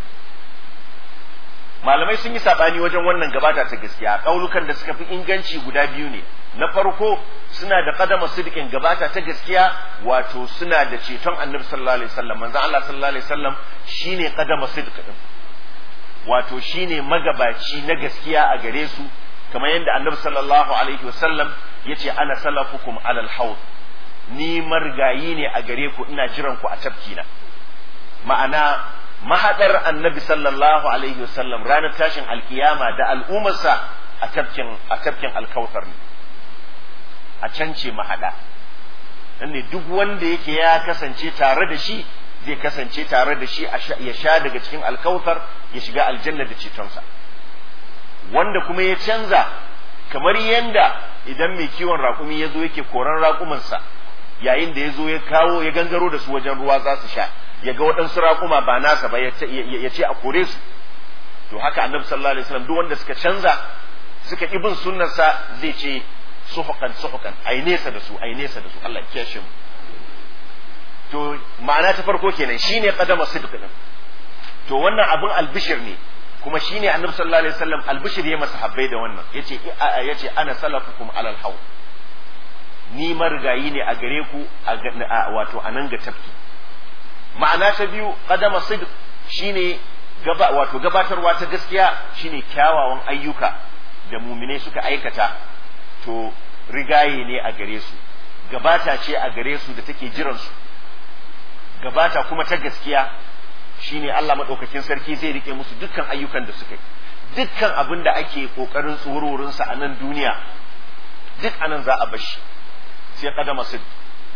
Malamai sun yi sabani wajen wannan gabata ta gaskiya, kaulukan da suka fi inganci guda biyu ne. Na farko, suna da qadama sidqin, gabata ta gaskiya, wato suna da ceton Annabi sallallahu alaihi wasallam. Manzon Allah sallallahu alaihi wasallam shine qadama sidq din, wato shine magabaci na gaskiya a gare su, kamar yadda Annabi sallallahu alaihi wasallam yace ana salafukum alal haud, ni margayi ne a gare ku, ina jiran ku a tafkina. Ma'ana mahadar Annabi sallallahu alaihi wasallam ranar tashin alkiyama da al'ummarsa a tafkin a tafkin alkautar ne, a can ce mahada. Dan ne duk wanda yake ya kasance tare da shi zai kasance tare da shi ya sha daga cikin alkautar, ya shiga aljanna da cetonsa. Wanda kuma ya canza, kamar yanda idan mai kiwon raƙumi ya zo yake koran raƙumansa, yayin da ya zo ya kawo ya gangaro da su wajen ruwa za su sha, ya ga waɗansu raƙuma ba nasa ba ya ce a kore su. To haka Annabi sallallahu alaihi wasallam duk wanda suka canza suka ƙi bin sunnarsa zai ce suhukan suhukan, ai nesa da su, ai nesa da su, Allah ya kiyashe mu. To ma'ana ta farko kenan shine qadama sidq din. To wannan abun albishir ne, kuma shine Annabi sallallahu alaihi wasallam albishir ya masa habbai da wannan, yace yace ana salafukum alal haw, ni marigayi ne a gare ku wato anan ga tafki. Ma'ana ta biyu qadama sidq shine gaba wato gabatarwa ta gaskiya, shine kyawawan ayyuka da mu'mine suka aikata, to rigaye ne a gare su, gabata ce a gare su da take jiran su. Gabata kuma ta gaskiya shine Allah madaukakin sarki zai rike musu dukkan ayyukan da suka yi, dukkan abin da ake kokarin tsororin sa a nan duniya duk anan za a bashi, sai qadama sidq.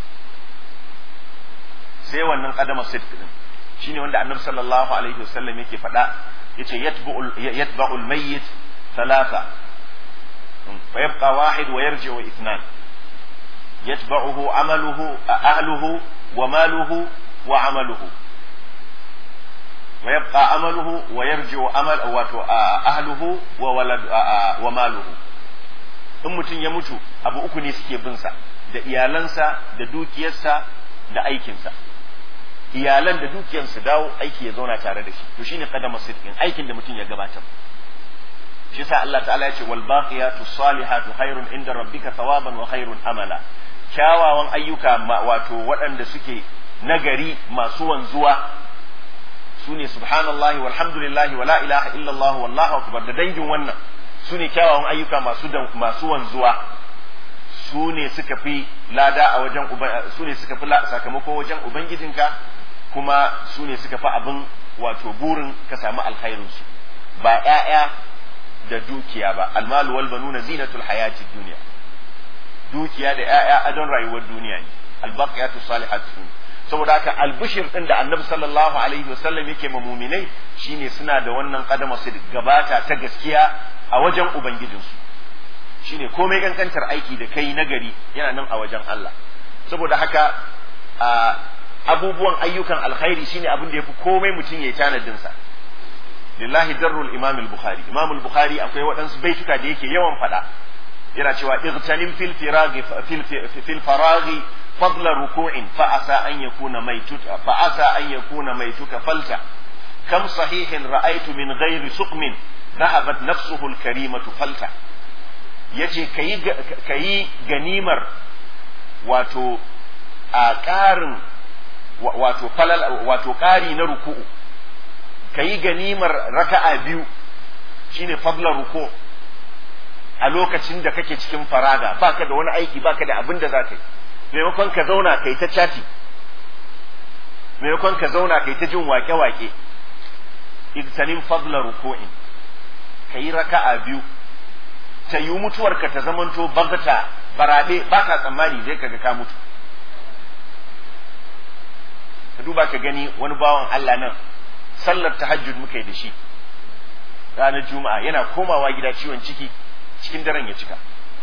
Sai wannan qadama sidq din shine wanda Annabi sallallahu alaihi wasallam yake faɗa, yace yatba'ul yatba'ul mayyit thalatha fa yabqa wahid wa yarji'u ithnan, yatba'uhu amaluhu ahluhu wa maluhu wa amaluhu, wa yabqa amaluhu wa yarji'u amal wato ahluhu wa walad wa maluhu. In mutum ya mutu abu uku ne suke bin sa, da iyalansa da dukiyarsa da aikinsa. Iyalan da dukiyarsa dawo, aiki ya zauna tare da shi, to shine qadama sidqin, aikin da mutum ya gabatar. shi yasa Allah ta'ala ya ce wal baqiyatu salihatu khairun inda rabbika thawaban wa khairun amala. Kyawawan ayyuka wato waɗanda suke nagari masu wanzuwa sune subhanallahi walhamdulillahi wala ilaha illallah wallahu akbar, da dangin wannan sune kyawawan ayyuka masu masu wanzuwa, sune suka fi lada a wajen sune suka fi sakamako wajen ubangijinka, kuma sune suka fi abin wato burin ka samu alkhairin su, ba ƴaƴa da dukiya ba. Almalu wal banuna zinatul hayati dunya, dukiya da ƴaƴa adon rayuwar duniya ne. Albaqiyatu salihatu, saboda haka albishir din da Annabi sallallahu alaihi wasallam yake ma mu'minai shine suna da wannan qadama su gabata ta gaskiya a wajen ubangijinsu. Shine komai kankantar aiki da kai nagari yana nan a wajen Allah. Saboda haka abubuwan ayyukan alkhairi shine abin da yafi komai mutum yayi tanadin sa. Lillahi darrul Imam al-Bukhari, Imam al-Bukhari akwai waɗansu baituka da yake yawan faɗa, yana cewa igtanim fil firaghi fil faraghi fadla ruku'in fa asa an yakuna maituka fa asa an yakuna maituka falta kam sahihin ra'aytu min ghairi suqmin dhahabat nafsuhu al-karimatu falta. Yace kayi kayi ganimar wato a ƙarin wato falal wato ƙari na ruku'u, kayi ganimar raka'a biyu shine fadla ruku' a lokacin da kake cikin faraga, baka da wani aiki, baka da abin da zaka yi, maimakon ka zauna kai ta cati, maimakon ka zauna kai ta jin wake-wake, igtanim fadla ruku'in kai raka'a biyu ta yi mutuwarka ta zamanto bagata barabe baka tsammani zai kaga ka mutu ka duba ka gani wani bawan Allah nan sallar tahajjud muka yi da shi ranar juma'a yana komawa gida ciwon ciki cikin daren ya cika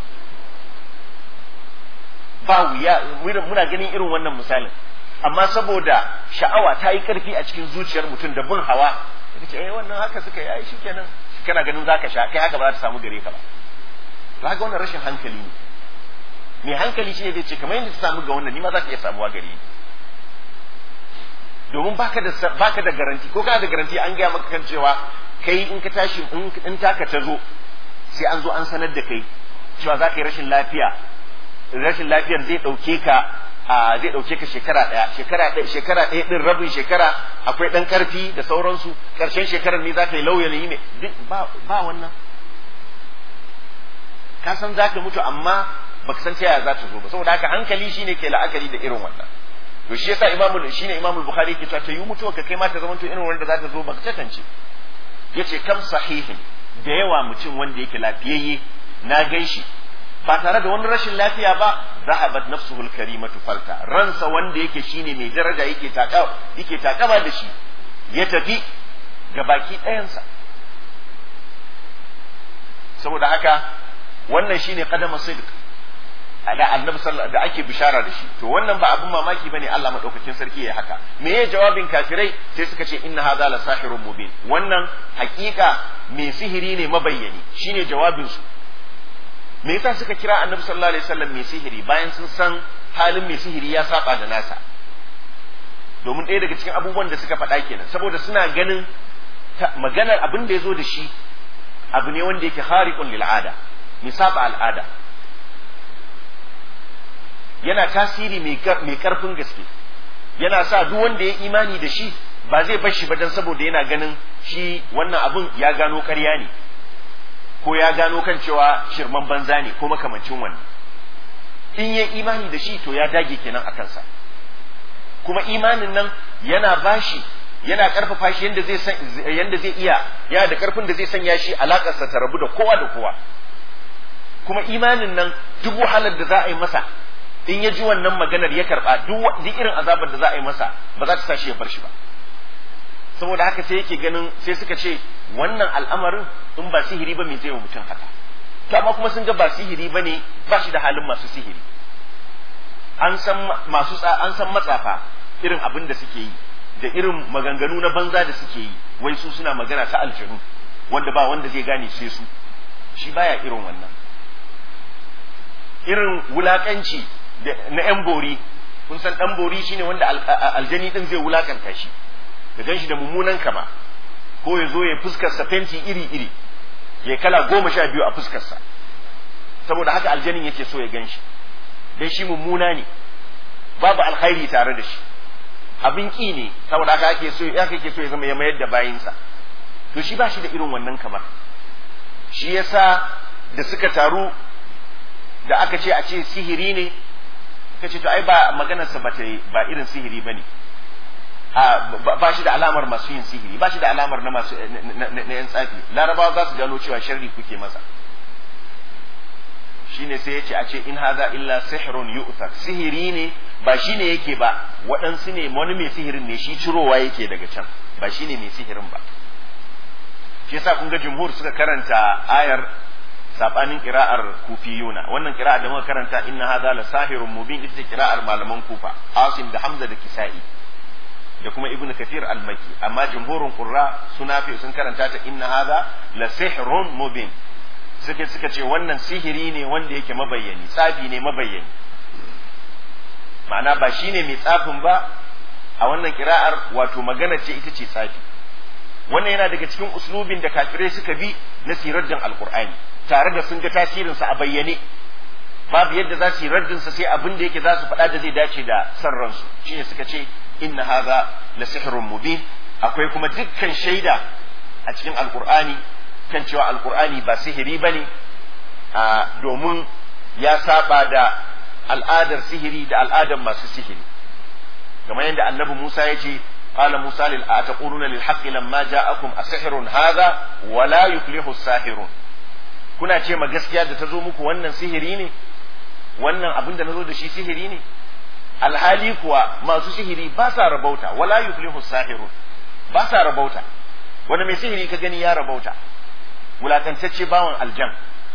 ba wuya muna ganin irin wannan misalin amma saboda sha'awa ta yi karfi a cikin zuciyar mutum da bin hawa ya ce eh wannan haka suka yi ai shikenan kana ganin zaka sha kai haka ba za ta samu gare ka ba to haka wannan rashin hankali ne mai hankali shine zai ce kamar yadda ta samu ga wannan ni ma za ka iya samuwa gare ni domin baka da baka da garanti ko kana da garanti an gaya maka kan cewa kai in ka tashi in taka ta zo sai an zo an sanar da kai cewa za ka yi rashin lafiya rashin lafiyar zai ɗauke ka a zai ɗauke ka shekara ɗaya shekara ɗaya shekara ɗaya ɗin rabin shekara akwai ɗan ƙarfi da sauransu ƙarshen shekarar ne za ka yi lauya ne ne ba ba wannan ka san za ka mutu amma baka san ta yaya za ta zo ba saboda haka hankali shine ke la'akari da irin wannan to shi yasa imamu shine imamu bukhari yake cewa ta yi mutuwa ka kai ma ta zama to irin wanda za ta zo baka tantance yace kam sahihin da yawa mutum wanda yake lafiyayye na ganshi ba tare da wani rashin lafiya ba zahabat nafsuhul karimatu falta ransa wanda yake shine mai daraja yake taka yake takaba da shi ya tafi ga baki ɗayansa saboda haka wannan shine qadama sidq da annabi sallallahu da ake bishara da shi to wannan ba abun mamaki bane Allah madaukakin sarki yayi haka me ya jawabin kafirai sai suka ce inna hadha la sahirun mubin wannan hakika mai sihiri ne mabayyani shine jawabin su me yasa suka kira annabi sallallahu alaihi wasallam mai sihiri bayan sun san halin mai sihiri ya saba da nasa domin ɗaya daga cikin abubuwan da suka faɗa kenan saboda suna ganin maganar abin da ya zo da shi abu ne wanda yake khariqun lil ada mai saba al'ada yana tasiri mai karfin gaske yana sa duk wanda ya imani da shi ba zai bar shi ba dan saboda yana ganin shi wannan abun ya gano ƙarya ne ko ya gano kan cewa shirman banza ne ko makamancin wannan in ya imani da shi to ya dage kenan a kansa kuma imanin nan yana bashi yana karfafa shi yanda zai yanda zai iya yana da karfin da zai sanya shi alakarsa ta rabu da kowa da kowa kuma imanin nan duk wahalar da za a yi masa in ya ji wannan maganar ya karba duk irin azabar da za a yi masa ba za ta sa shi ya bar shi ba saboda haka sai yake ganin sai suka ce wannan al'amarin in ba sihiri ba me zai wa mutum haka to amma kuma sun ga ba sihiri bane ba shi da halin masu sihiri an san masu an san matsafa irin abin da suke yi da irin maganganu na banza da suke yi wai su suna magana ta aljanu wanda ba wanda zai gane sai su shi baya irin wannan irin wulakanci na yan bori kun san dan bori shine wanda aljani din zai wulakanta shi da ganshi da mummunan kama ko ya zo ya fuskarsa fenti iri-iri ya kala goma sha biyu a fuskarsa saboda haka aljanin yake so ya ganshi dan shi mummuna ne babu alkhairi tare da shi abin ki ne saboda haka ake so ya kake so ya zama ya mayar da bayinsa to shi ba shi da irin wannan kamar shi yasa da suka taru da aka ce a ce sihiri ne kace to ai ba maganarsa ba ta ba irin sihiri bane ba shi da alamar masu yin sihiri ba shi da alamar na masu na yan tsafi larabawa za su gano cewa sharri kuke masa shine sai yace a ce in haza illa sihrun yu'thar sihiri ne ba shine yake ba waɗansu ne wani mai sihirin ne shi cirowa yake daga can ba shine mai sihirin ba shi yasa kun ga jumhur suka karanta ayar sabanin qira'ar kufiyuna wannan qira'a da muka karanta inna hadha la sahirun mubin ita qira'ar malaman kufa asim da hamza da kisa'i da kuma ibnu kathir al-makki amma jumhurun qurra suna fi sun karanta ta inna hadha la sihrun mubin suke suka ce wannan sihiri ne wanda yake mabayyani tsafi ne mabayyani ma'ana ba shine mai tsafin ba a wannan qira'ar wato magana ce ita ce tsafi wannan yana daga cikin uslubin da kafirai suka bi na sirajin alqur'ani tare da sun ga tasirinsa a bayyane babu yadda za su yi raddinsa sai abin da yake za su faɗa da zai dace da san ransu shine suka ce inna hadha la sihrun mubin akwai kuma dukkan shaida a cikin alqur'ani kan cewa alqur'ani ba sihiri bane domin ya saba da al'adar sihiri da al'adar masu sihiri kamar yadda annabi Musa ya ce qala musa lil ataquluna lil haqqi lamma ja'akum asihrun hadha wa la yuflihu as-sahirun kuna ce ma gaskiya da ta zo muku wannan sihiri ne wannan abin da nazo da shi sihiri ne alhali kuwa masu sihiri ba sa rabauta wala yuflihu as-sahirun ba sa rabauta wanda mai sihiri ka gani ya rabauta wulakantacce bawan aljan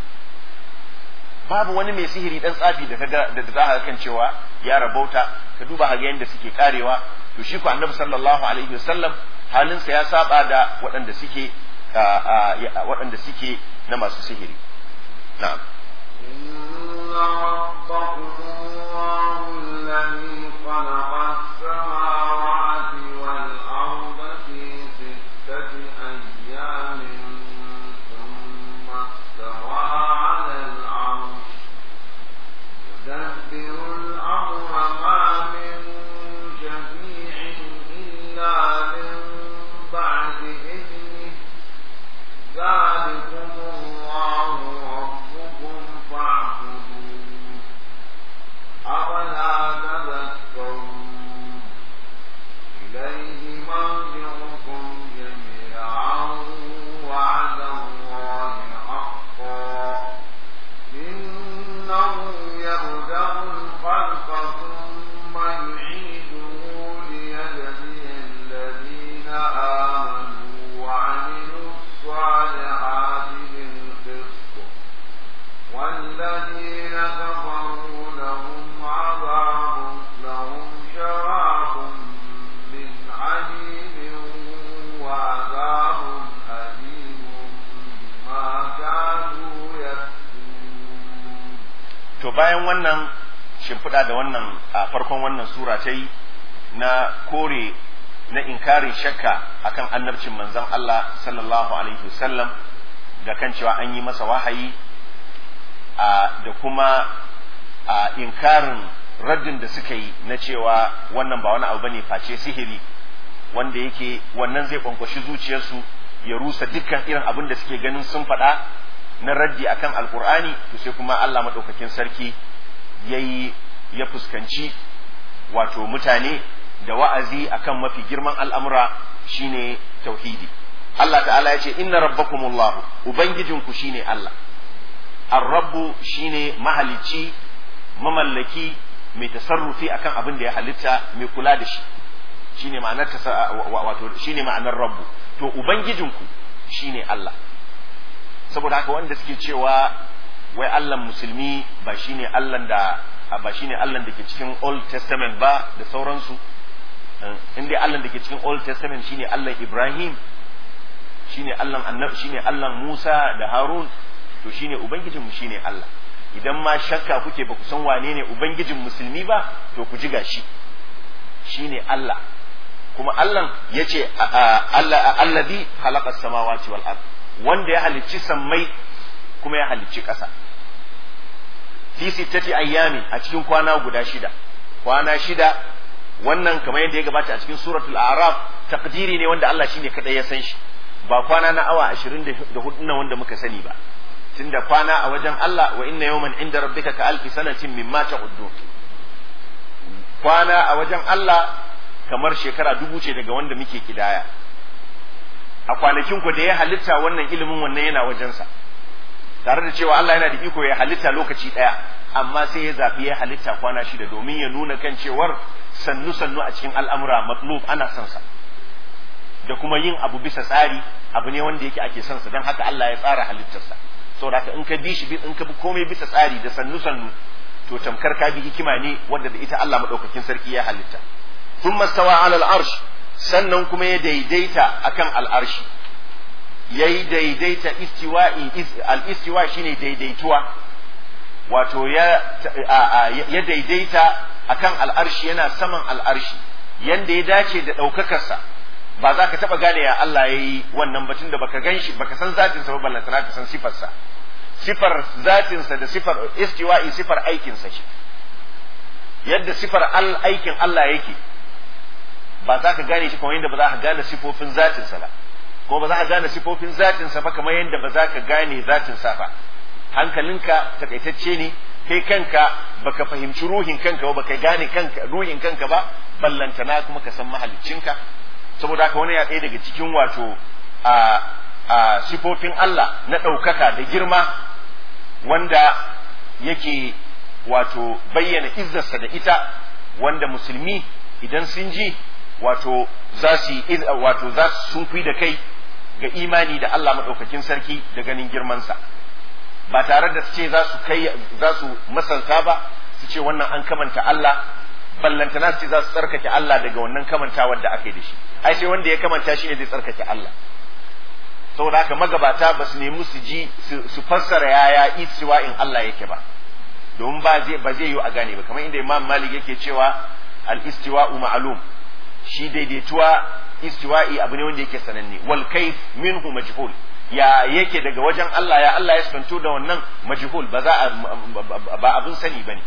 babu wani mai sihiri dan tsafi da kaga da za ka kan cewa ya rabauta ka duba ga yanda suke karewa to shi ko annabi sallallahu alaihi wasallam halinsa ya saba da waɗanda suke waɗanda suke na masu sihiri na'am inna rabbakum Allahu alladhi khalaqa as-samawati wal arda fi sittati ayyamin thumma istawa 'ala al-'arsh yudabbiru al-amra ma min shafi'in illa min ba'di idhnihi ذلكم الله ربكم فاعبدوه أفلا تذكرون إليه مرجعكم جميعا وعد الله حقا إنه يبدأ الخلق ثم يعيده ليجزي الذين آمنوا وعملوا الصالحات بالقسط والذين كفروا لهم عذاب لهم شراب من حميم وعذاب أليم بما كانوا يكفرون. to bayan wannan shimfiɗa da wannan a farkon wannan sura ta yi na kore na inkarin shakka akan annabcin manzon Allah sallallahu alaihi wasallam da kan cewa an yi masa wahayi da kuma inkarin raddin da suka yi na cewa wannan ba wani abu bane face sihiri wanda yake wannan zai kwankwashi zuciyarsu ya rusa dukkan irin abin da suke ganin sun faɗa na raddi akan alkur'ani to sai kuma Allah madaukakin sarki yayi ya fuskanci wato mutane da wa'azi akan mafi girman al'amura shine tauhidi. Allah ta'ala ya ce inna rabbakumullahu ubangijinku shine Allah ar-rabbu shine mahalicci mamallaki mai tasarrufi akan abin da ya halitta mai kula da shi shine ma'anar wato shine ma'anar rabbu to ubangijinku shine Allah saboda haka wanda suke cewa wai Allah musulmi ba shine Allah da ba shine Allah da ke cikin Old Testament ba da sauransu inda Allah da ke cikin Old Testament shine Allah Ibrahim shine Allah annabi shine Allah Musa da Harun to shine ubangijin mu shine Allah idan ma shakka kuke ba ku san wane ne ubangijin musulmi ba to ku ji gashi shine Allah kuma Allah yace Allah alladhi khalaqa as-samawati wal ard wanda ya halicci sammai kuma ya halicci ƙasa fi sittati ayyami a cikin kwana guda shida kwana shida wannan kamar yadda ya gabata a cikin suratul a'raf taqdiri ne wanda Allah shine kadai ya san shi ba kwana na awa ashirin da hudu nan wanda muka sani ba tunda kwana a wajen Allah wa inna yawman inda rabbika ka alfi sanatin mimma ta'uddu kwana a wajen Allah kamar shekara dubu ce daga wanda muke kidaya a kwanakin ku da ya halitta wannan ilimin wannan yana wajensa tare da cewa Allah yana da iko ya halitta lokaci daya amma sai ya zabi ya halitta kwana shida domin ya nuna kan cewar sannu sannu a cikin al'amura matlub ana son sa da kuma yin abu bisa tsari abu ne wanda yake ake son sa don haka Allah ya tsara halittarsa saboda haka in ka bi shi in ka bi komai bisa tsari da sannu sannu to tamkar ka bi hikima ne wanda da ita Allah madaukakin sarki ya halitta thumma stawa ala al-arsh sannan kuma ya daidaita akan al-arshi yayi daidaita istiwa'i al-istiwa shine daidaituwa wato ya ya daidaita akan al-arshi yana saman al-arshi yanda ya dace da daukakarsa ba za ka taba gane ya Allah yayi wannan batun da baka ganshi baka san zatin sa ba ballantana ka san sifar sa sifar zatin sa da sifar istiwa'i sifar aikin sa shi yadda sifar al aikin Allah yake ba za ka gane shi kamar yadda ba za ka gane sifofin zatin sa ba ko ba za ka gane sifofin zatin sa ba kamar yadda ba za ka gane zatin sa ba hankalinka takaitacce ne kai kanka baka fahimci ruhin kanka ba baka gane kanka ruhin kanka ba ballantana kuma ka san mahaliccinka saboda haka wani ya ɗaya daga cikin wato a a sifofin Allah na ɗaukaka da girma wanda yake wato bayyana izzarsa da ita, wanda musulmi idan sun ji wato za su wato za su sunkuyi da kai ga imani da Allah maɗaukakin sarki da ganin girmansa, ba tare da su ce za su kai za su masalta ba, su ce wannan an kamanta Allah, ballantana su ce za su tsarkake Allah daga wannan kamantawar da aka yi da shi. Ai sai wanda ya kamanta shi ne zai tsarkake Allah. Saboda haka magabata ba su nemi su ji su fassara yaya istiwa'in Allah yake ba, domin ba zai ba zai yi a gane ba, kamar inda Imam Malik yake cewa al-istiwa'u ma'lum, shi daidaituwa istiwa'i abu ne wanda yake sananne, wal kayf minhu majhul, ya yake daga wajen Allah, ya Allah ya santo da wannan majhul, ba za ba abin sani bane.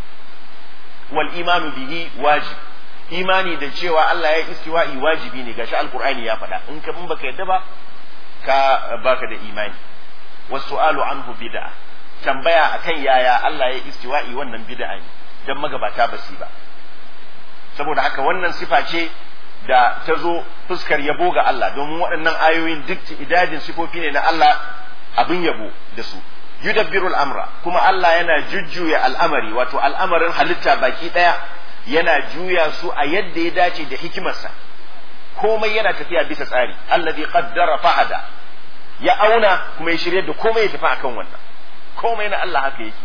Wal imanu bihi wajib, imani da cewa Allah ya istiwa'i wajibi ne, gashi alqur'ani ya faɗa, in ka in baka yadda ba ka baka da imani. Wasu'alu anhu bid'a, tambaya akan yaya Allah ya istiwa'i wannan bid'a ne, dan magabata ba su ba. Saboda haka wannan sifa ce da ta zo fuskar yabo ga Allah, domin waɗannan ayoyin duk idadin sifofi ne na Allah abin yabo da su. Yudabbirul amra, kuma Allah yana jujjuya al'amari, wato al'amarin halitta baki ɗaya yana juya su a yadda ya dace da hikimarsa, komai yana tafiya bisa tsari. Alladhi qaddara fahada, ya auna kuma ya shirye da komai ya tafi akan wannan, komai na Allah haka yake.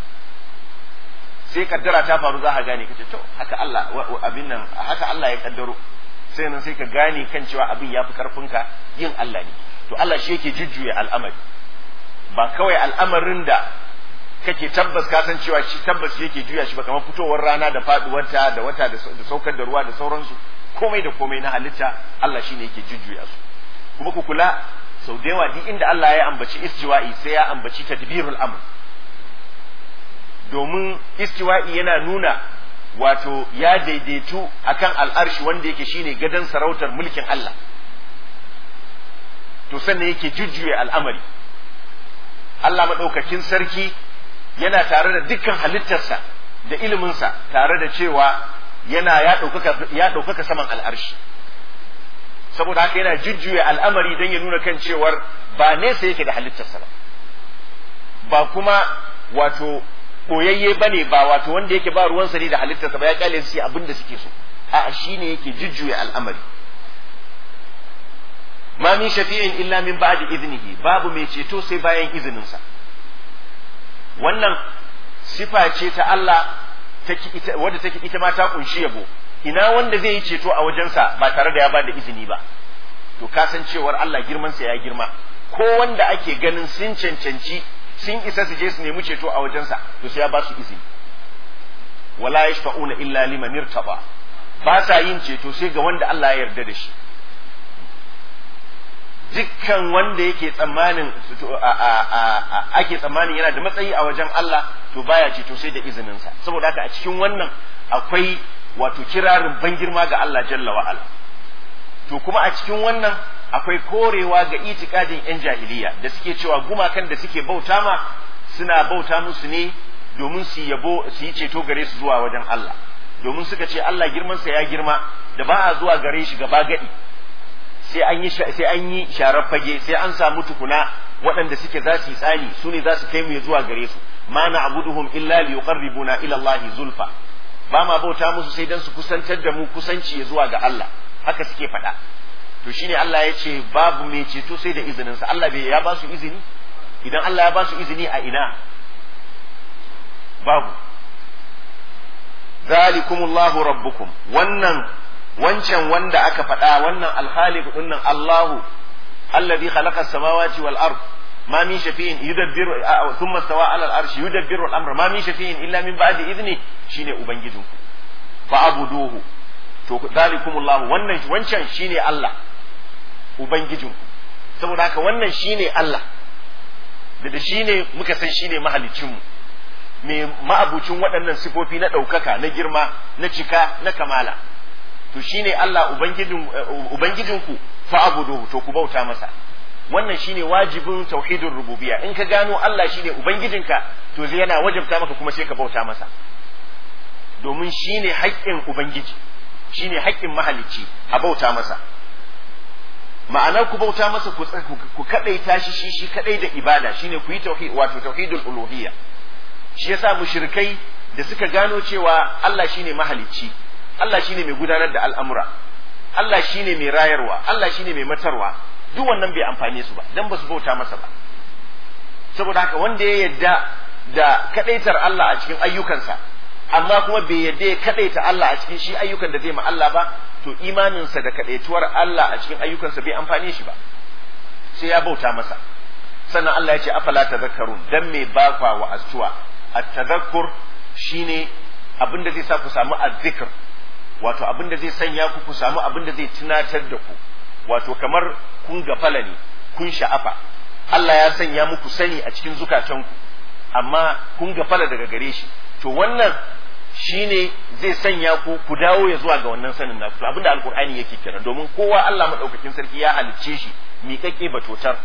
Sai kaddara ta faru za ka gane, kace to haka Allah abin nan haka Allah ya kaddaro, sai nan sai ka gane kan cewa abin ya fi karfinka, yin Allah ne. To Allah shi yake jujjuya al'amari, ba kawai al'amarin da kake tabbas ka san cewa shi tabbas shi yake juya shi ba, kamar fitowar rana da faduwarta da wata da saukar da ruwa da sauransu, komai da komai na halitta Allah shine yake jujjuya su. Kuma ku kula, sau da yawa duk inda Allah ya ambaci istiwa'i sai ya ambaci tadbirul amr, domin istiwa'i yana nuna wato ya daidaitu akan al'arshi wanda yake shine gadon sarautar mulkin Allah, to sannan yake jujjuya al'amari. Allah maɗaukakin sarki yana tare da dukkan halittarsa da iliminsa, tare da cewa yana ya ɗaukaka ya ɗaukaka saman al'arshi, saboda haka yana jujjuya al'amari don ya nuna kan cewar ba nesa yake da halittarsa ba, ba kuma wato koyayye bane, ba wato wanda yake ba ruwansa ne da halittarsa ba, ya kyale su abin da suke so, a'a shine yake jujjuya al'amari. Ma min shafi'in illa min ba'di idnihi, babu mai ceto sai bayan izininsa. Wannan sifa ce ta Allah wadda take ita ma ta kunshi yabo. Ina wanda zai yi ceto a wajensa ba tare da ya bada izini ba, to kasancewar Allah girmansa ya girma, ko wanda ake ganin sun cancanci sun isa su je su nemi ceto a wajensa, to sai ya ba su izini. Wala yashfa'una illa liman irtaba, ba sa yin ceto sai ga wanda Allah ya yarda da shi. Dukkan wanda yake tsammanin ake tsammanin yana da matsayi a wajen Allah, to baya ceto sai da izininsa. Saboda haka a cikin wannan akwai wato kirarin ban girma ga Allah jalla wa ala. To kuma a cikin wannan akwai korewa ga itikadin yan jahiliya da suke cewa gumakan da suke bauta ma suna bauta musu ne domin su yabo su yi ceto gare su zuwa wajen Allah, domin suka ce Allah girmansa ya girma da ba a zuwa gare shi gaba gadi, sai an yi sai an yi sharar fage, sai an samu tukuna waɗanda suke za su yi tsani, su ne za su kai mu zuwa gare su. Ma na'buduhum illa liyuqarribuna ila Allah zulfa, ba ma bauta musu sai dan su kusantar da mu kusanci zuwa ga Allah, haka suke faɗa. To shine Allah ya ce babu mai ceto sai da izininsa. Allah bai ya ba su izini? Idan Allah ya ba su izini a ina? Babu. Zalikumullahu rabbukum, wannan wancan wanda aka faɗa, wannan alkhaliq dinnan Allahu alladhi khalaqa as-samawati wal ard, ma min shafi'in yudabbiru thumma stawa 'ala al-arshi yudabbiru al-amra, ma min shafi'in illa min ba'di idni, shine ubangijinku. Fa'buduhu. To zalikumullahu, wannan wancan shine Allah ubangijinku. Saboda haka wannan shine Allah, da shine muka san shine mahaliccinmu, mai ma'abucin waɗannan sifofi na ɗaukaka, na girma, na cika, na kamala. To shine Allah ubangijin ubangijinku, fa'buduhu, to ku bauta masa. Wannan shine wajibin tauhidin rububiyya. In ka gano Allah shine ubangijinka, to zai yana wajibta maka kuma sai ka bauta masa, domin shine haƙƙin ubangiji, shine haƙƙin mahalicci a bauta masa. ma'ana ku bauta masa ku ku kadaita shi shi shi kadai da ibada shine ku yi tauhid wato tauhidul uluhiyya. Shi yasa mushrikai da suka gano cewa Allah shine mahalicci, Allah shine mai gudanar da al'amura, Allah shine mai rayarwa, Allah shine mai matarwa, duk wannan bai amfane su ba dan ba su bauta masa ba. Saboda haka wanda ya yadda da kadaitar Allah a cikin ayyukansa amma kuma bai yadda ya kadaita Allah a cikin shi ayyukan da zai ma Allah ba, to imaninsa da kadaituwar Allah a cikin ayyukansa bai amfane shi ba, sai ya bauta masa. Sannan Allah ya ce afala tadhakkarun, dan me ba kwa wa astuwa. At-tadhakkur shine abin da zai sa ku samu azzikr, wato abin da zai sanya ku ku samu abin da zai tunatar da ku, wato kamar kun gafala ne, kun sha'afa. Allah ya sanya muku sani a cikin zukatanku amma kun gafala daga gare shi, to wannan shine zai sanya ku ku dawo ya zuwa ga wannan sanin naku, abinda alkur'ani yake kira. Domin kowa Allah madaukakin sarki ya halicce shi miƙaƙe batotar,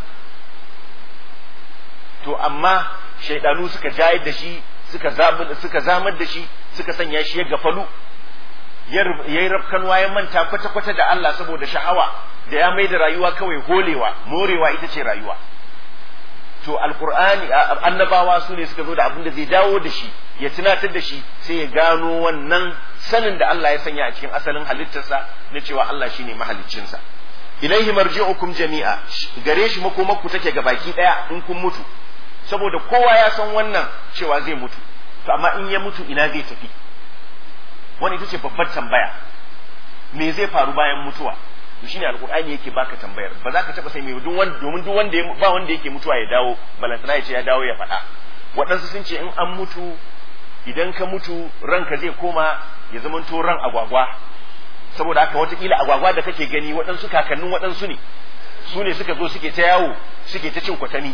to amma shaidanu suka jayar da shi, suka zamar suka zamar da shi, suka sanya shi ya gafalu, yayi rafkanwa ya manta kwata kwata da Allah saboda sha'awa, da ya mai da rayuwa kawai holewa, morewa ita ce rayuwa. To alqur'ani annabawa su ne suka zo da abin da zai dawo da shi, ya tunatar da shi, sai ya gano wannan sanin da Allah ya sanya a cikin asalin halittarsa na cewa Allah shine mahaliccinsa. Ilaihi marji'ukum jami'a, gare shi makomarku take ga baki daya in kun mutu, saboda kowa ya san wannan cewa zai mutu, to amma in ya mutu ina zai tafi? Wani ita ce babbar tambaya, me zai faru bayan mutuwa? To shine alqur'ani yake baka tambayar, ba za ka taba sai me duk wanda domin duk wanda ba wanda yake mutuwa ya dawo, balantana ya ce ya dawo ya faɗa. Waɗansu sun ce in an mutu, idan ka mutu ranka zai koma ya zamanto ran agwagwa, saboda haka watakila agwagwa da kake gani waɗansu kakannin waɗansu ne, su ne suka zo suke ta yawo suke ta cin kwatani.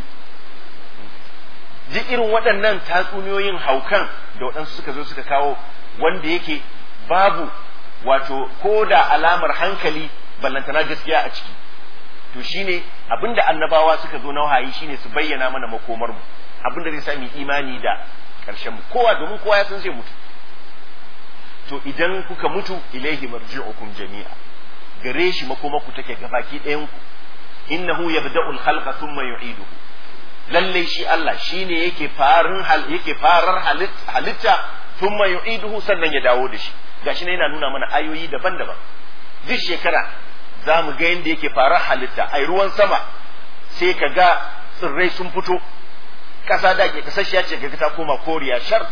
Duk irin waɗannan tatsuniyoyin haukan da waɗansu suka zo suka kawo, wanda yake babu wato ko da alamar hankali ballantana gaskiya a ciki. To shine abinda annabawa suka zo na wahayi shine su bayyana mana makomar mu, abinda zai sa mu imani da karshen mu, kowa domin kowa ya san zai mutu. To idan kuka mutu ilaihi marji'ukum jami'a, gare shi makomarku take gabaki ɗayan ku. Innahu yabda'ul khalqa thumma yu'iduhu, lalle shi Allah shine yake farin hal yake farar halitta thumma yu'iduhu, sannan ya dawo da shi. Gashi ne yana nuna mana ayoyi daban-daban. Duk shekara za mu ga yadda yake farar halitta, ai ruwan sama sai ka ga tsirrai sun fito, ƙasa da ke kasashiya ce ga ta koma koriya shar,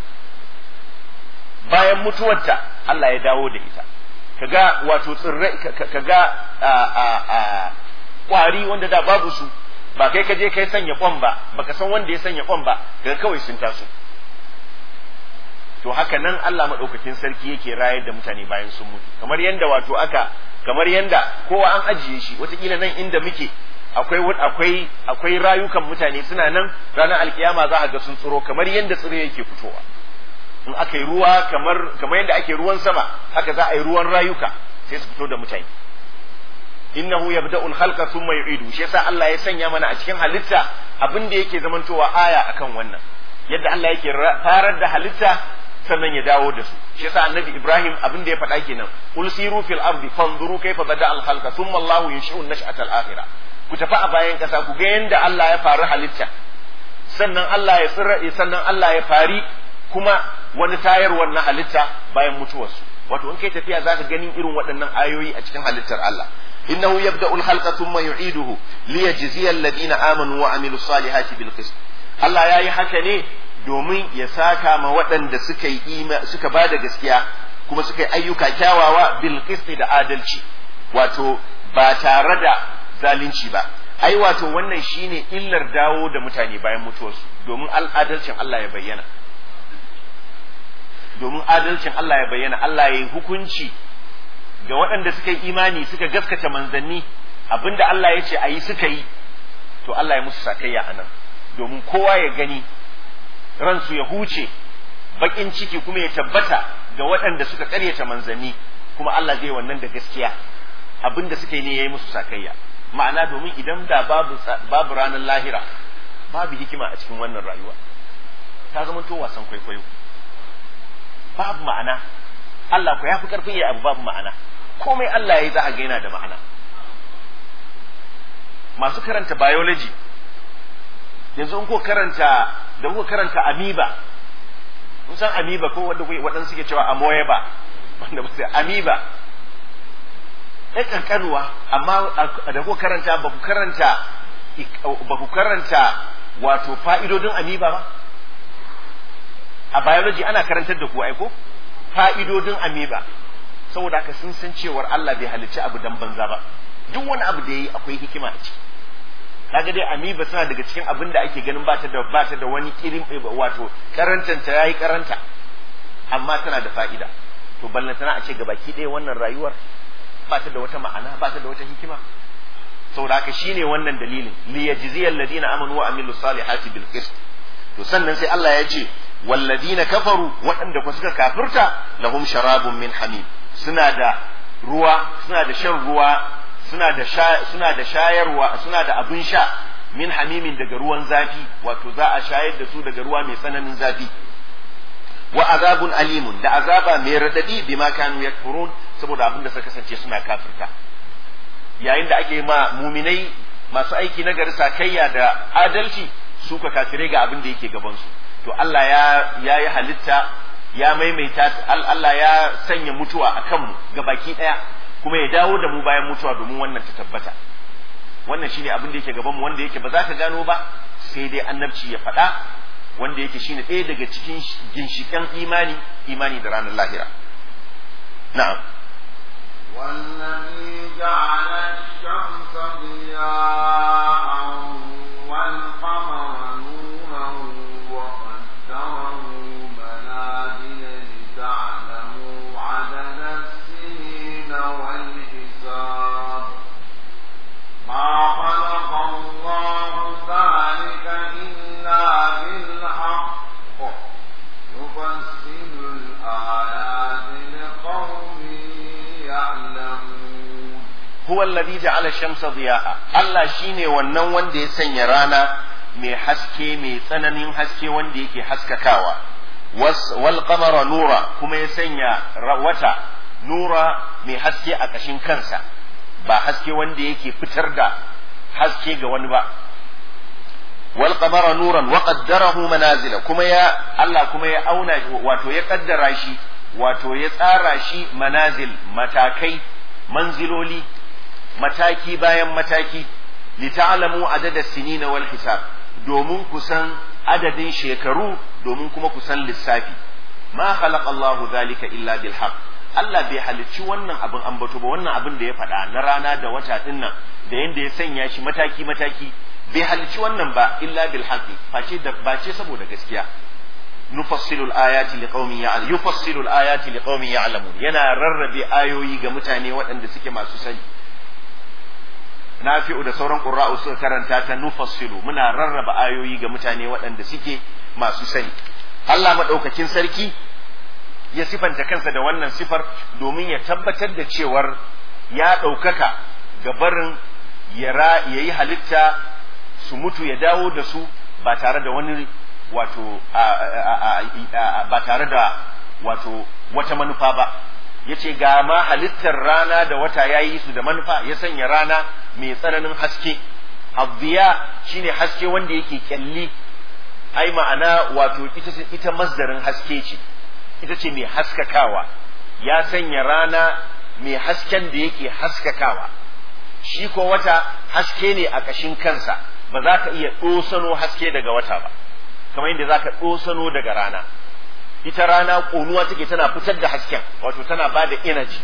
bayan mutuwarta Allah ya dawo da ita. Kaga wato tsirrai, kaga a a a kwari wanda da babu su, ba kai ka je kai sanya kwan ba, baka san wanda ya sanya kwan ba, kaga kawai sun taso. To haka nan Allah madaukakin sarki yake rayar da mutane bayan sun mutu, kamar yanda wato aka kamar yanda kowa an ajiye shi, wataƙila nan inda muke akwai akwai akwai rayukan mutane suna nan, ranar alkiyama za a ga sun tsiro kamar yanda tsiro yake fitowa. In aka yi ruwa kamar kamar yanda ake ruwan sama, haka za a yi ruwan rayuka sai su fito da mutane. Innahu yabda'ul khalqa thumma yu'idu, shi yasa Allah ya sanya mana a cikin halitta abin da yake zamantowa aya akan wannan, yadda Allah yake farar da halitta sannan ya dawo da su. Shi yasa annabi Ibrahim abin da ya faɗa kenan, qul siru fil ardi fanzuru kayfa bada al khalqa thumma Allahu yunshi'u an-nash'ata al akhirah. Ku tafi a bayan kasa ku ga yanda Allah ya fari halitta, sannan Allah ya tsira, sannan Allah ya fari kuma wani tayarwar na halitta bayan mutuwarsu. Wato in kai tafiya zaka ganin irin waɗannan ayoyi a cikin halittar Allah. Innahu yabda'u al khalqa thumma yu'iduhu liyajziya alladhina amanu wa amilus salihati bil qist. Allah yayi haka ne domin ya saka ma waɗanda suka yi suka ba da gaskiya kuma suka yi ayyuka kyawawa bil qisti da adalci, wato ba tare da zalunci ba. Ai wato wannan shine illar dawo da mutane bayan mutuwarsu, domin al'adalcin Allah ya bayyana. Domin adalcin Allah ya bayyana, Allah ya yi hukunci ga waɗanda suka yi imani suka gaskata manzanni, abinda Allah ya ce a yi suka yi, to Allah ya musu sakayya a nan, domin kowa ya gani ransu ya huce, bakin ciki kuma ya tabbata ga waɗanda suka ƙaryata manzanni, kuma Allah zai wannan da gaskiya, abinda suka yi ne yayi musu sakayya. Ma'ana domin idan da babu babu ranar lahira, babu hikima a cikin wannan rayuwa, ta zama to wasan kwaikwayo, babu ma'ana. Allah ko yafi karfin yayi abu babu ma'ana, komai Allah yayi za a ga yana da ma'ana. masu karanta biology yanzu in ko karanta da ko karanta amoeba kun san amoeba ko wanda waɗansu suke cewa amoeba wanda ba sai amoeba ɗan ƙanƙanuwa amma da ko karanta ba ku karanta ba ku karanta wato fa'idodin amoeba ba a biology ana karantar da ku aiko fa'idodin amoeba saboda haka sun san cewar Allah bai halicci abu dan banza ba duk wani abu da yayi akwai hikima a ciki kaga dai amoeba suna daga cikin abin da ake ganin bata da bata da wani kirin wato karantanta yayi karanta amma tana da fa'ida to ballantana a ce gabaki ɗaya wannan rayuwar bata da wata ma'ana bata da wata hikima saboda haka shine wannan dalilin li yajziyal ladina amanu wa amilus salihati bil qist to sannan sai Allah ya ce walladina kafaru waɗanda ku suka kafirta lahum sharabun min hamim suna da ruwa suna da shan ruwa suna da suna da shayarwa suna da abin sha min hamimin daga ruwan zafi wato za a shayar da su daga ruwa mai tsananin zafi wa azabun alimun da azaba mai radadi bima kanu yakfurun saboda abin da suka kasance suna kafirta yayin da ake ma muminai masu aiki na gari sakayya da adalci su ka kafirai ga abin da yake gaban su to Allah ya yi halitta ya maimaita Allah ya sanya mutuwa a kanmu ga baki ɗaya kuma ya dawo da mu bayan mutuwa domin wannan ta tabbata wannan shine abin da yake gaban mu wanda yake ba za ka gano ba sai dai annabci ya faɗa wanda yake shine ɗaya daga cikin ginshiƙan imani imani da ranar lahira na'am والذي جعل الشمس ضياء والقمر نورا وقدره منازل لتعلموا عدد السنين والحساب ما خلق الله ذلك إلا بالحق يفصل الآيات لقوم يعلمون هو الذي جعل الشمس ضياء الله shine wannan wanda ya sanya rana mai haske mai tsananin haske wanda yake haskakawa wal qamara nura kuma ya sanya wata nura mai haske a kashin kansa ba haske wanda yake fitar da haske ga wani ba wal qamara nuran wa qaddarahu manazila kuma ya Allah kuma ya auna wato ya kaddara shi wato ya tsara shi manazil matakai manziloli mataki bayan mataki li ta'lamu adada sinina wal hisab domin kusan adadin shekaru domin kuma kusan lissafi ma khalaqa Allahu zalika illa bil haqq Allah bai halicci wannan abin ambato ba wannan abin da ya faɗa na rana da wata din nan da yanda ya sanya shi mataki mataki bai halicci wannan ba illa bil haqqi face da bace saboda gaskiya nufassilu al-ayati liqaumin ya'lamun yufassilu al-ayati liqaumin ya'lamun yana rarrabe ayoyi ga mutane waɗanda suke masu sani Nafi'u da sauran qurra'u suka karanta ta nufassilu muna rarraba ayoyi ga mutane waɗanda suke masu sani Allah madaukakin sarki ya sifanta kansa da wannan sifar domin ya tabbatar da cewar ya ɗaukaka ga barin ya yi halitta su mutu ya dawo da su ba tare da wani wato ba tare da wato wata manufa ba yace ga ma halittar rana da wata yayi su da manufa ya sanya rana mai tsananin haske abdiya shine haske wanda yake kyalli ai ma'ana wato ita ita masdarin haske ce ita ce mai haskakawa ya sanya rana mai hasken da yake haskakawa shi ko wata haske ne a kashin kansa ba za ka iya ɗosano haske daga wata ba kamar yadda za ka ɗosano daga rana ita rana ƙonuwa take tana fitar da hasken wato tana ba da energy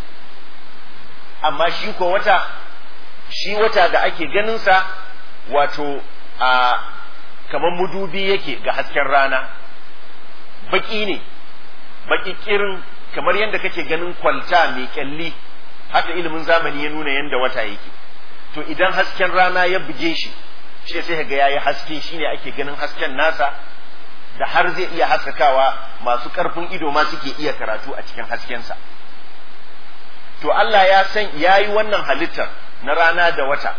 amma shi ko wata shi wata da ake ganinsa wato a kamar mudubi yake ga hasken rana baki ne baki kirin kamar yadda kake ganin kwalta mai kyalli haka ilimin zamani ya nuna yadda wata yake to idan hasken rana ya buge shi shi sai ga yayi haske shine ake ganin hasken nasa da har zai iya haskakawa masu karfin ido ma suke iya karatu a cikin haskensa to Allah ya san yayi wannan halittar na rana da wata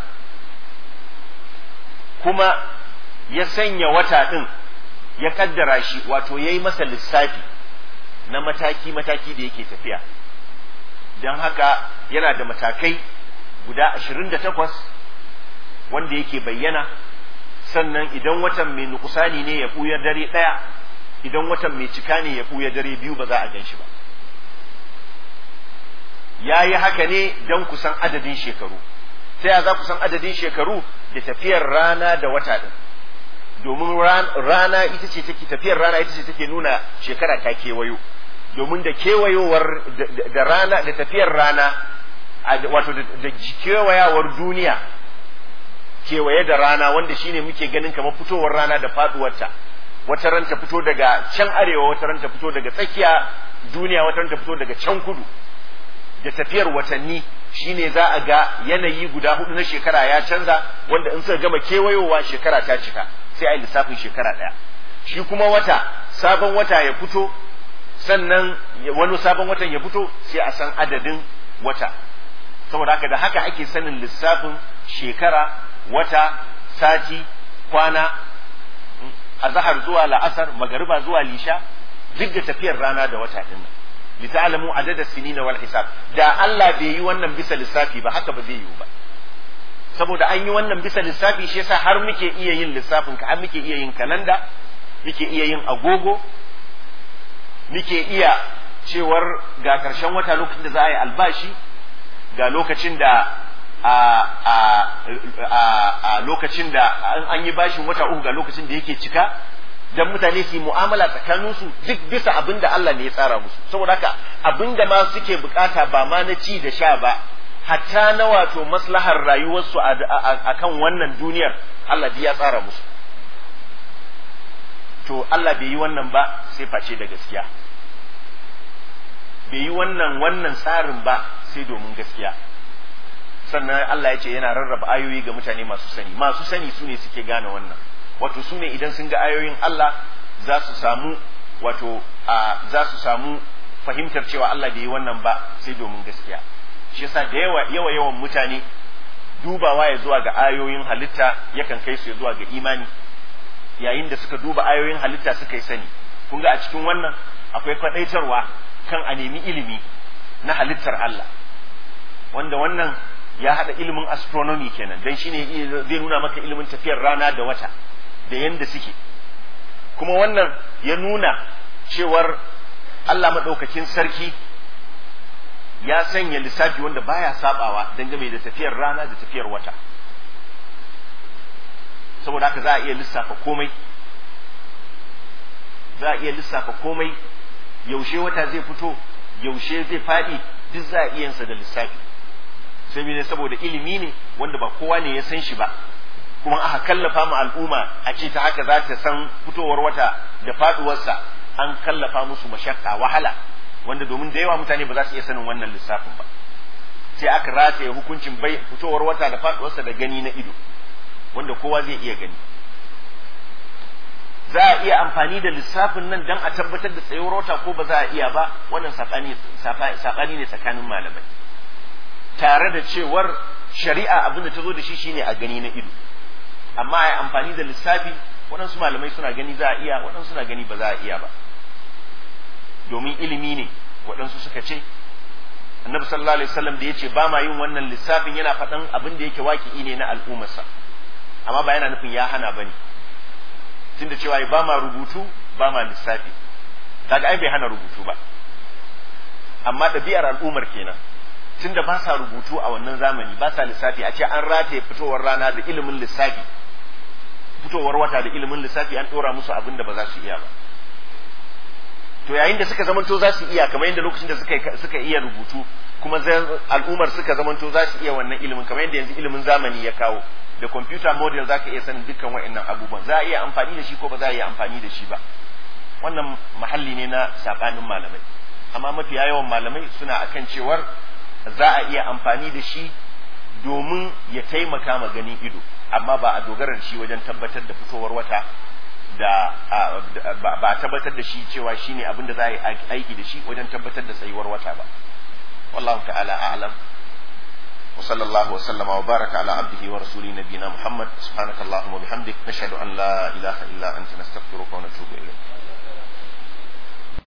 kuma ya sanya wata din ya kaddara shi wato yayi masa lissafi na mataki mataki da yake tafiya don haka yana da matakai guda ashirin da takwas wanda yake bayyana, sannan idan watan mai nukusani ne ya ɓuya dare ɗaya, idan watan mai cika ne ya ɓuya dare biyu ba za a gan shi ba. Ya yi haka ne don kusan adadin shekaru. Ta ya za ku san adadin shekaru? Da tafiyar rana da wata ɗin. Domin rana ita ce take tafiyar rana ita ce take nuna shekara ta kewayo. Domin da kewayowar da rana da tafiyar rana wato da kewayawar duniya kewaye da rana, wanda shine muke ganin kamar fitowar rana da faduwarta, wata ran ta fito daga can arewa, wata ran ta fito daga tsakiya duniya, wata ran ta fito daga can kudu. Da tafiyar watanni shine za a ga yanayi guda hudu na shekara ya canza, wanda in suka gama kewayowa shekara ta cika, sai a yi lissafin shekara ɗaya. Shi kuma wata, sabon wata ya fito, sannan wani sabon watan ya fito, sai a san adadin wata. Saboda haka da haka ake sanin lissafin shekara, wata, sati, kwana, azhar zuwa la'asar, magariba zuwa lisha, duk da tafiyar rana da wata din nan. Lita'lamu adada sinina wal hisab. Da Allah bai yi wannan bisa lissafi ba, haka ba zai yi ba. Saboda an yi wannan bisa lissafi, shi yasa har muke iya yin lissafin ka, har muke iya yin kalanda, muke iya yin agogo, muke iya cewar ga karshen wata lokacin da za a yi albashi, ga lokacin da a a a lokacin da an yi bashin wata uku, ga lokacin da yake cika, dan mutane su yi mu'amala tsakaninsu duk bisa abin da Allah ne ya tsara musu. Saboda haka abin da ma suke bukata ba ma na ci da sha ba, hatta na wato maslahar rayuwarsu a kan wannan duniyar Allah ya tsara musu. To Allah bai yi wannan ba sai face da gaskiya, bai yi wannan wannan tsarin ba sai domin gaskiya. Sannan Allah ya ce yana rarraba ayoyi ga mutane masu sani. Masu sani su ne suke gane wannan, wato su ne idan sun ga ayoyin Allah za su samu wato za su samu fahimtar cewa Allah bai yi wannan ba sai domin gaskiya. Shi yasa da yawa yawa yawan mutane dubawa ya zuwa ga ayoyin halitta yakan kai su ya zuwa ga imani, yayin da suka duba ayoyin halitta suka yi sani. Kun ga a cikin wannan akwai kwadaitarwa kan a nemi ilimi na halittar Allah, wanda wannan ya hada ilimin astronomy kenan, dan shine zai nuna maka ilimin tafiyar rana da wata da yanda suke. Kuma wannan ya nuna cewar Allah madaukakin sarki ya sanya lissafi wanda baya sabawa dangane da tafiyar rana da tafiyar wata. Saboda haka za a iya lissafa komai, za a iya lissafa komai, yaushe wata zai fito, yaushe zai faɗi, duk za a iya yinsa da lissafi. Sai ne saboda ilimi ne wanda ba kowa ne ya san shi ba, kuma aka kallafa mu al'umma a ce ta haka za ta san fitowar wata da faduwarsa, an kallafa musu mashakka, wahala, wanda domin da yawa mutane ba za su iya sanin wannan lissafin ba. Sai aka rataye hukuncin bai fitowar wata da faduwarsa da gani na ido, wanda kowa zai iya gani. Za a iya amfani da lissafin nan don a tabbatar da tsayuwar wata ko ba za a iya ba, wannan saɓani ne tsakanin malamai. Tare da cewar shari'a abin da ta zo da shi shine a gani na ido, amma a yi amfani da lissafi, waɗansu malamai suna gani za a iya, waɗansu suna gani ba za a iya ba, domin ilimi ne. Waɗansu suka ce annabi sallallahu alaihi wasallam da ya ce ba ma yin wannan lissafin yana faɗan abin da yake waƙi ne na al'ummarsa, amma ba yana nufin ya hana bane, tunda cewa ba ma rubutu ba ma lissafi, kaga ai bai hana rubutu ba, amma ɗabi'ar al'ummar kenan, tunda ba sa rubutu a wannan zamani, ba sa lissafi, a ce an rataye fitowar rana da ilimin lissafi, fitowar wata da ilimin lissafi, an ɗora musu abin da ba za su iya ba. To yayin da suka zamanto za su iya, kamar yadda lokacin da suka suka iya rubutu, kuma al'ummar suka zamanto za su iya wannan ilimin, kamar yadda yanzu ilimin zamani ya kawo da computer model, za ka iya sanin dukkan wa'annan abubuwan, za a iya amfani da shi ko ba za a iya amfani da shi ba. Wannan mahalli ne na sabanin malamai, amma mafiya yawan malamai suna akan cewar za a iya amfani da shi domin ya taimaka ma ganin ido, amma ba a dogara da shi wajen tabbatar da fitowar wata da ba a tabbatar da shi cewa shine abin da za a yi aiki da shi wajen tabbatar da tsayuwar wata ba. Wallahu ta'ala a'lam. Wa sallallahu wa sallama wa baraka ala abdihi wa rasuli nabiyina Muhammad. Subhanakallahumma wa bihamdik, nashhadu an la ilaha illa anta nastaghfiruka wa natubu ilayk.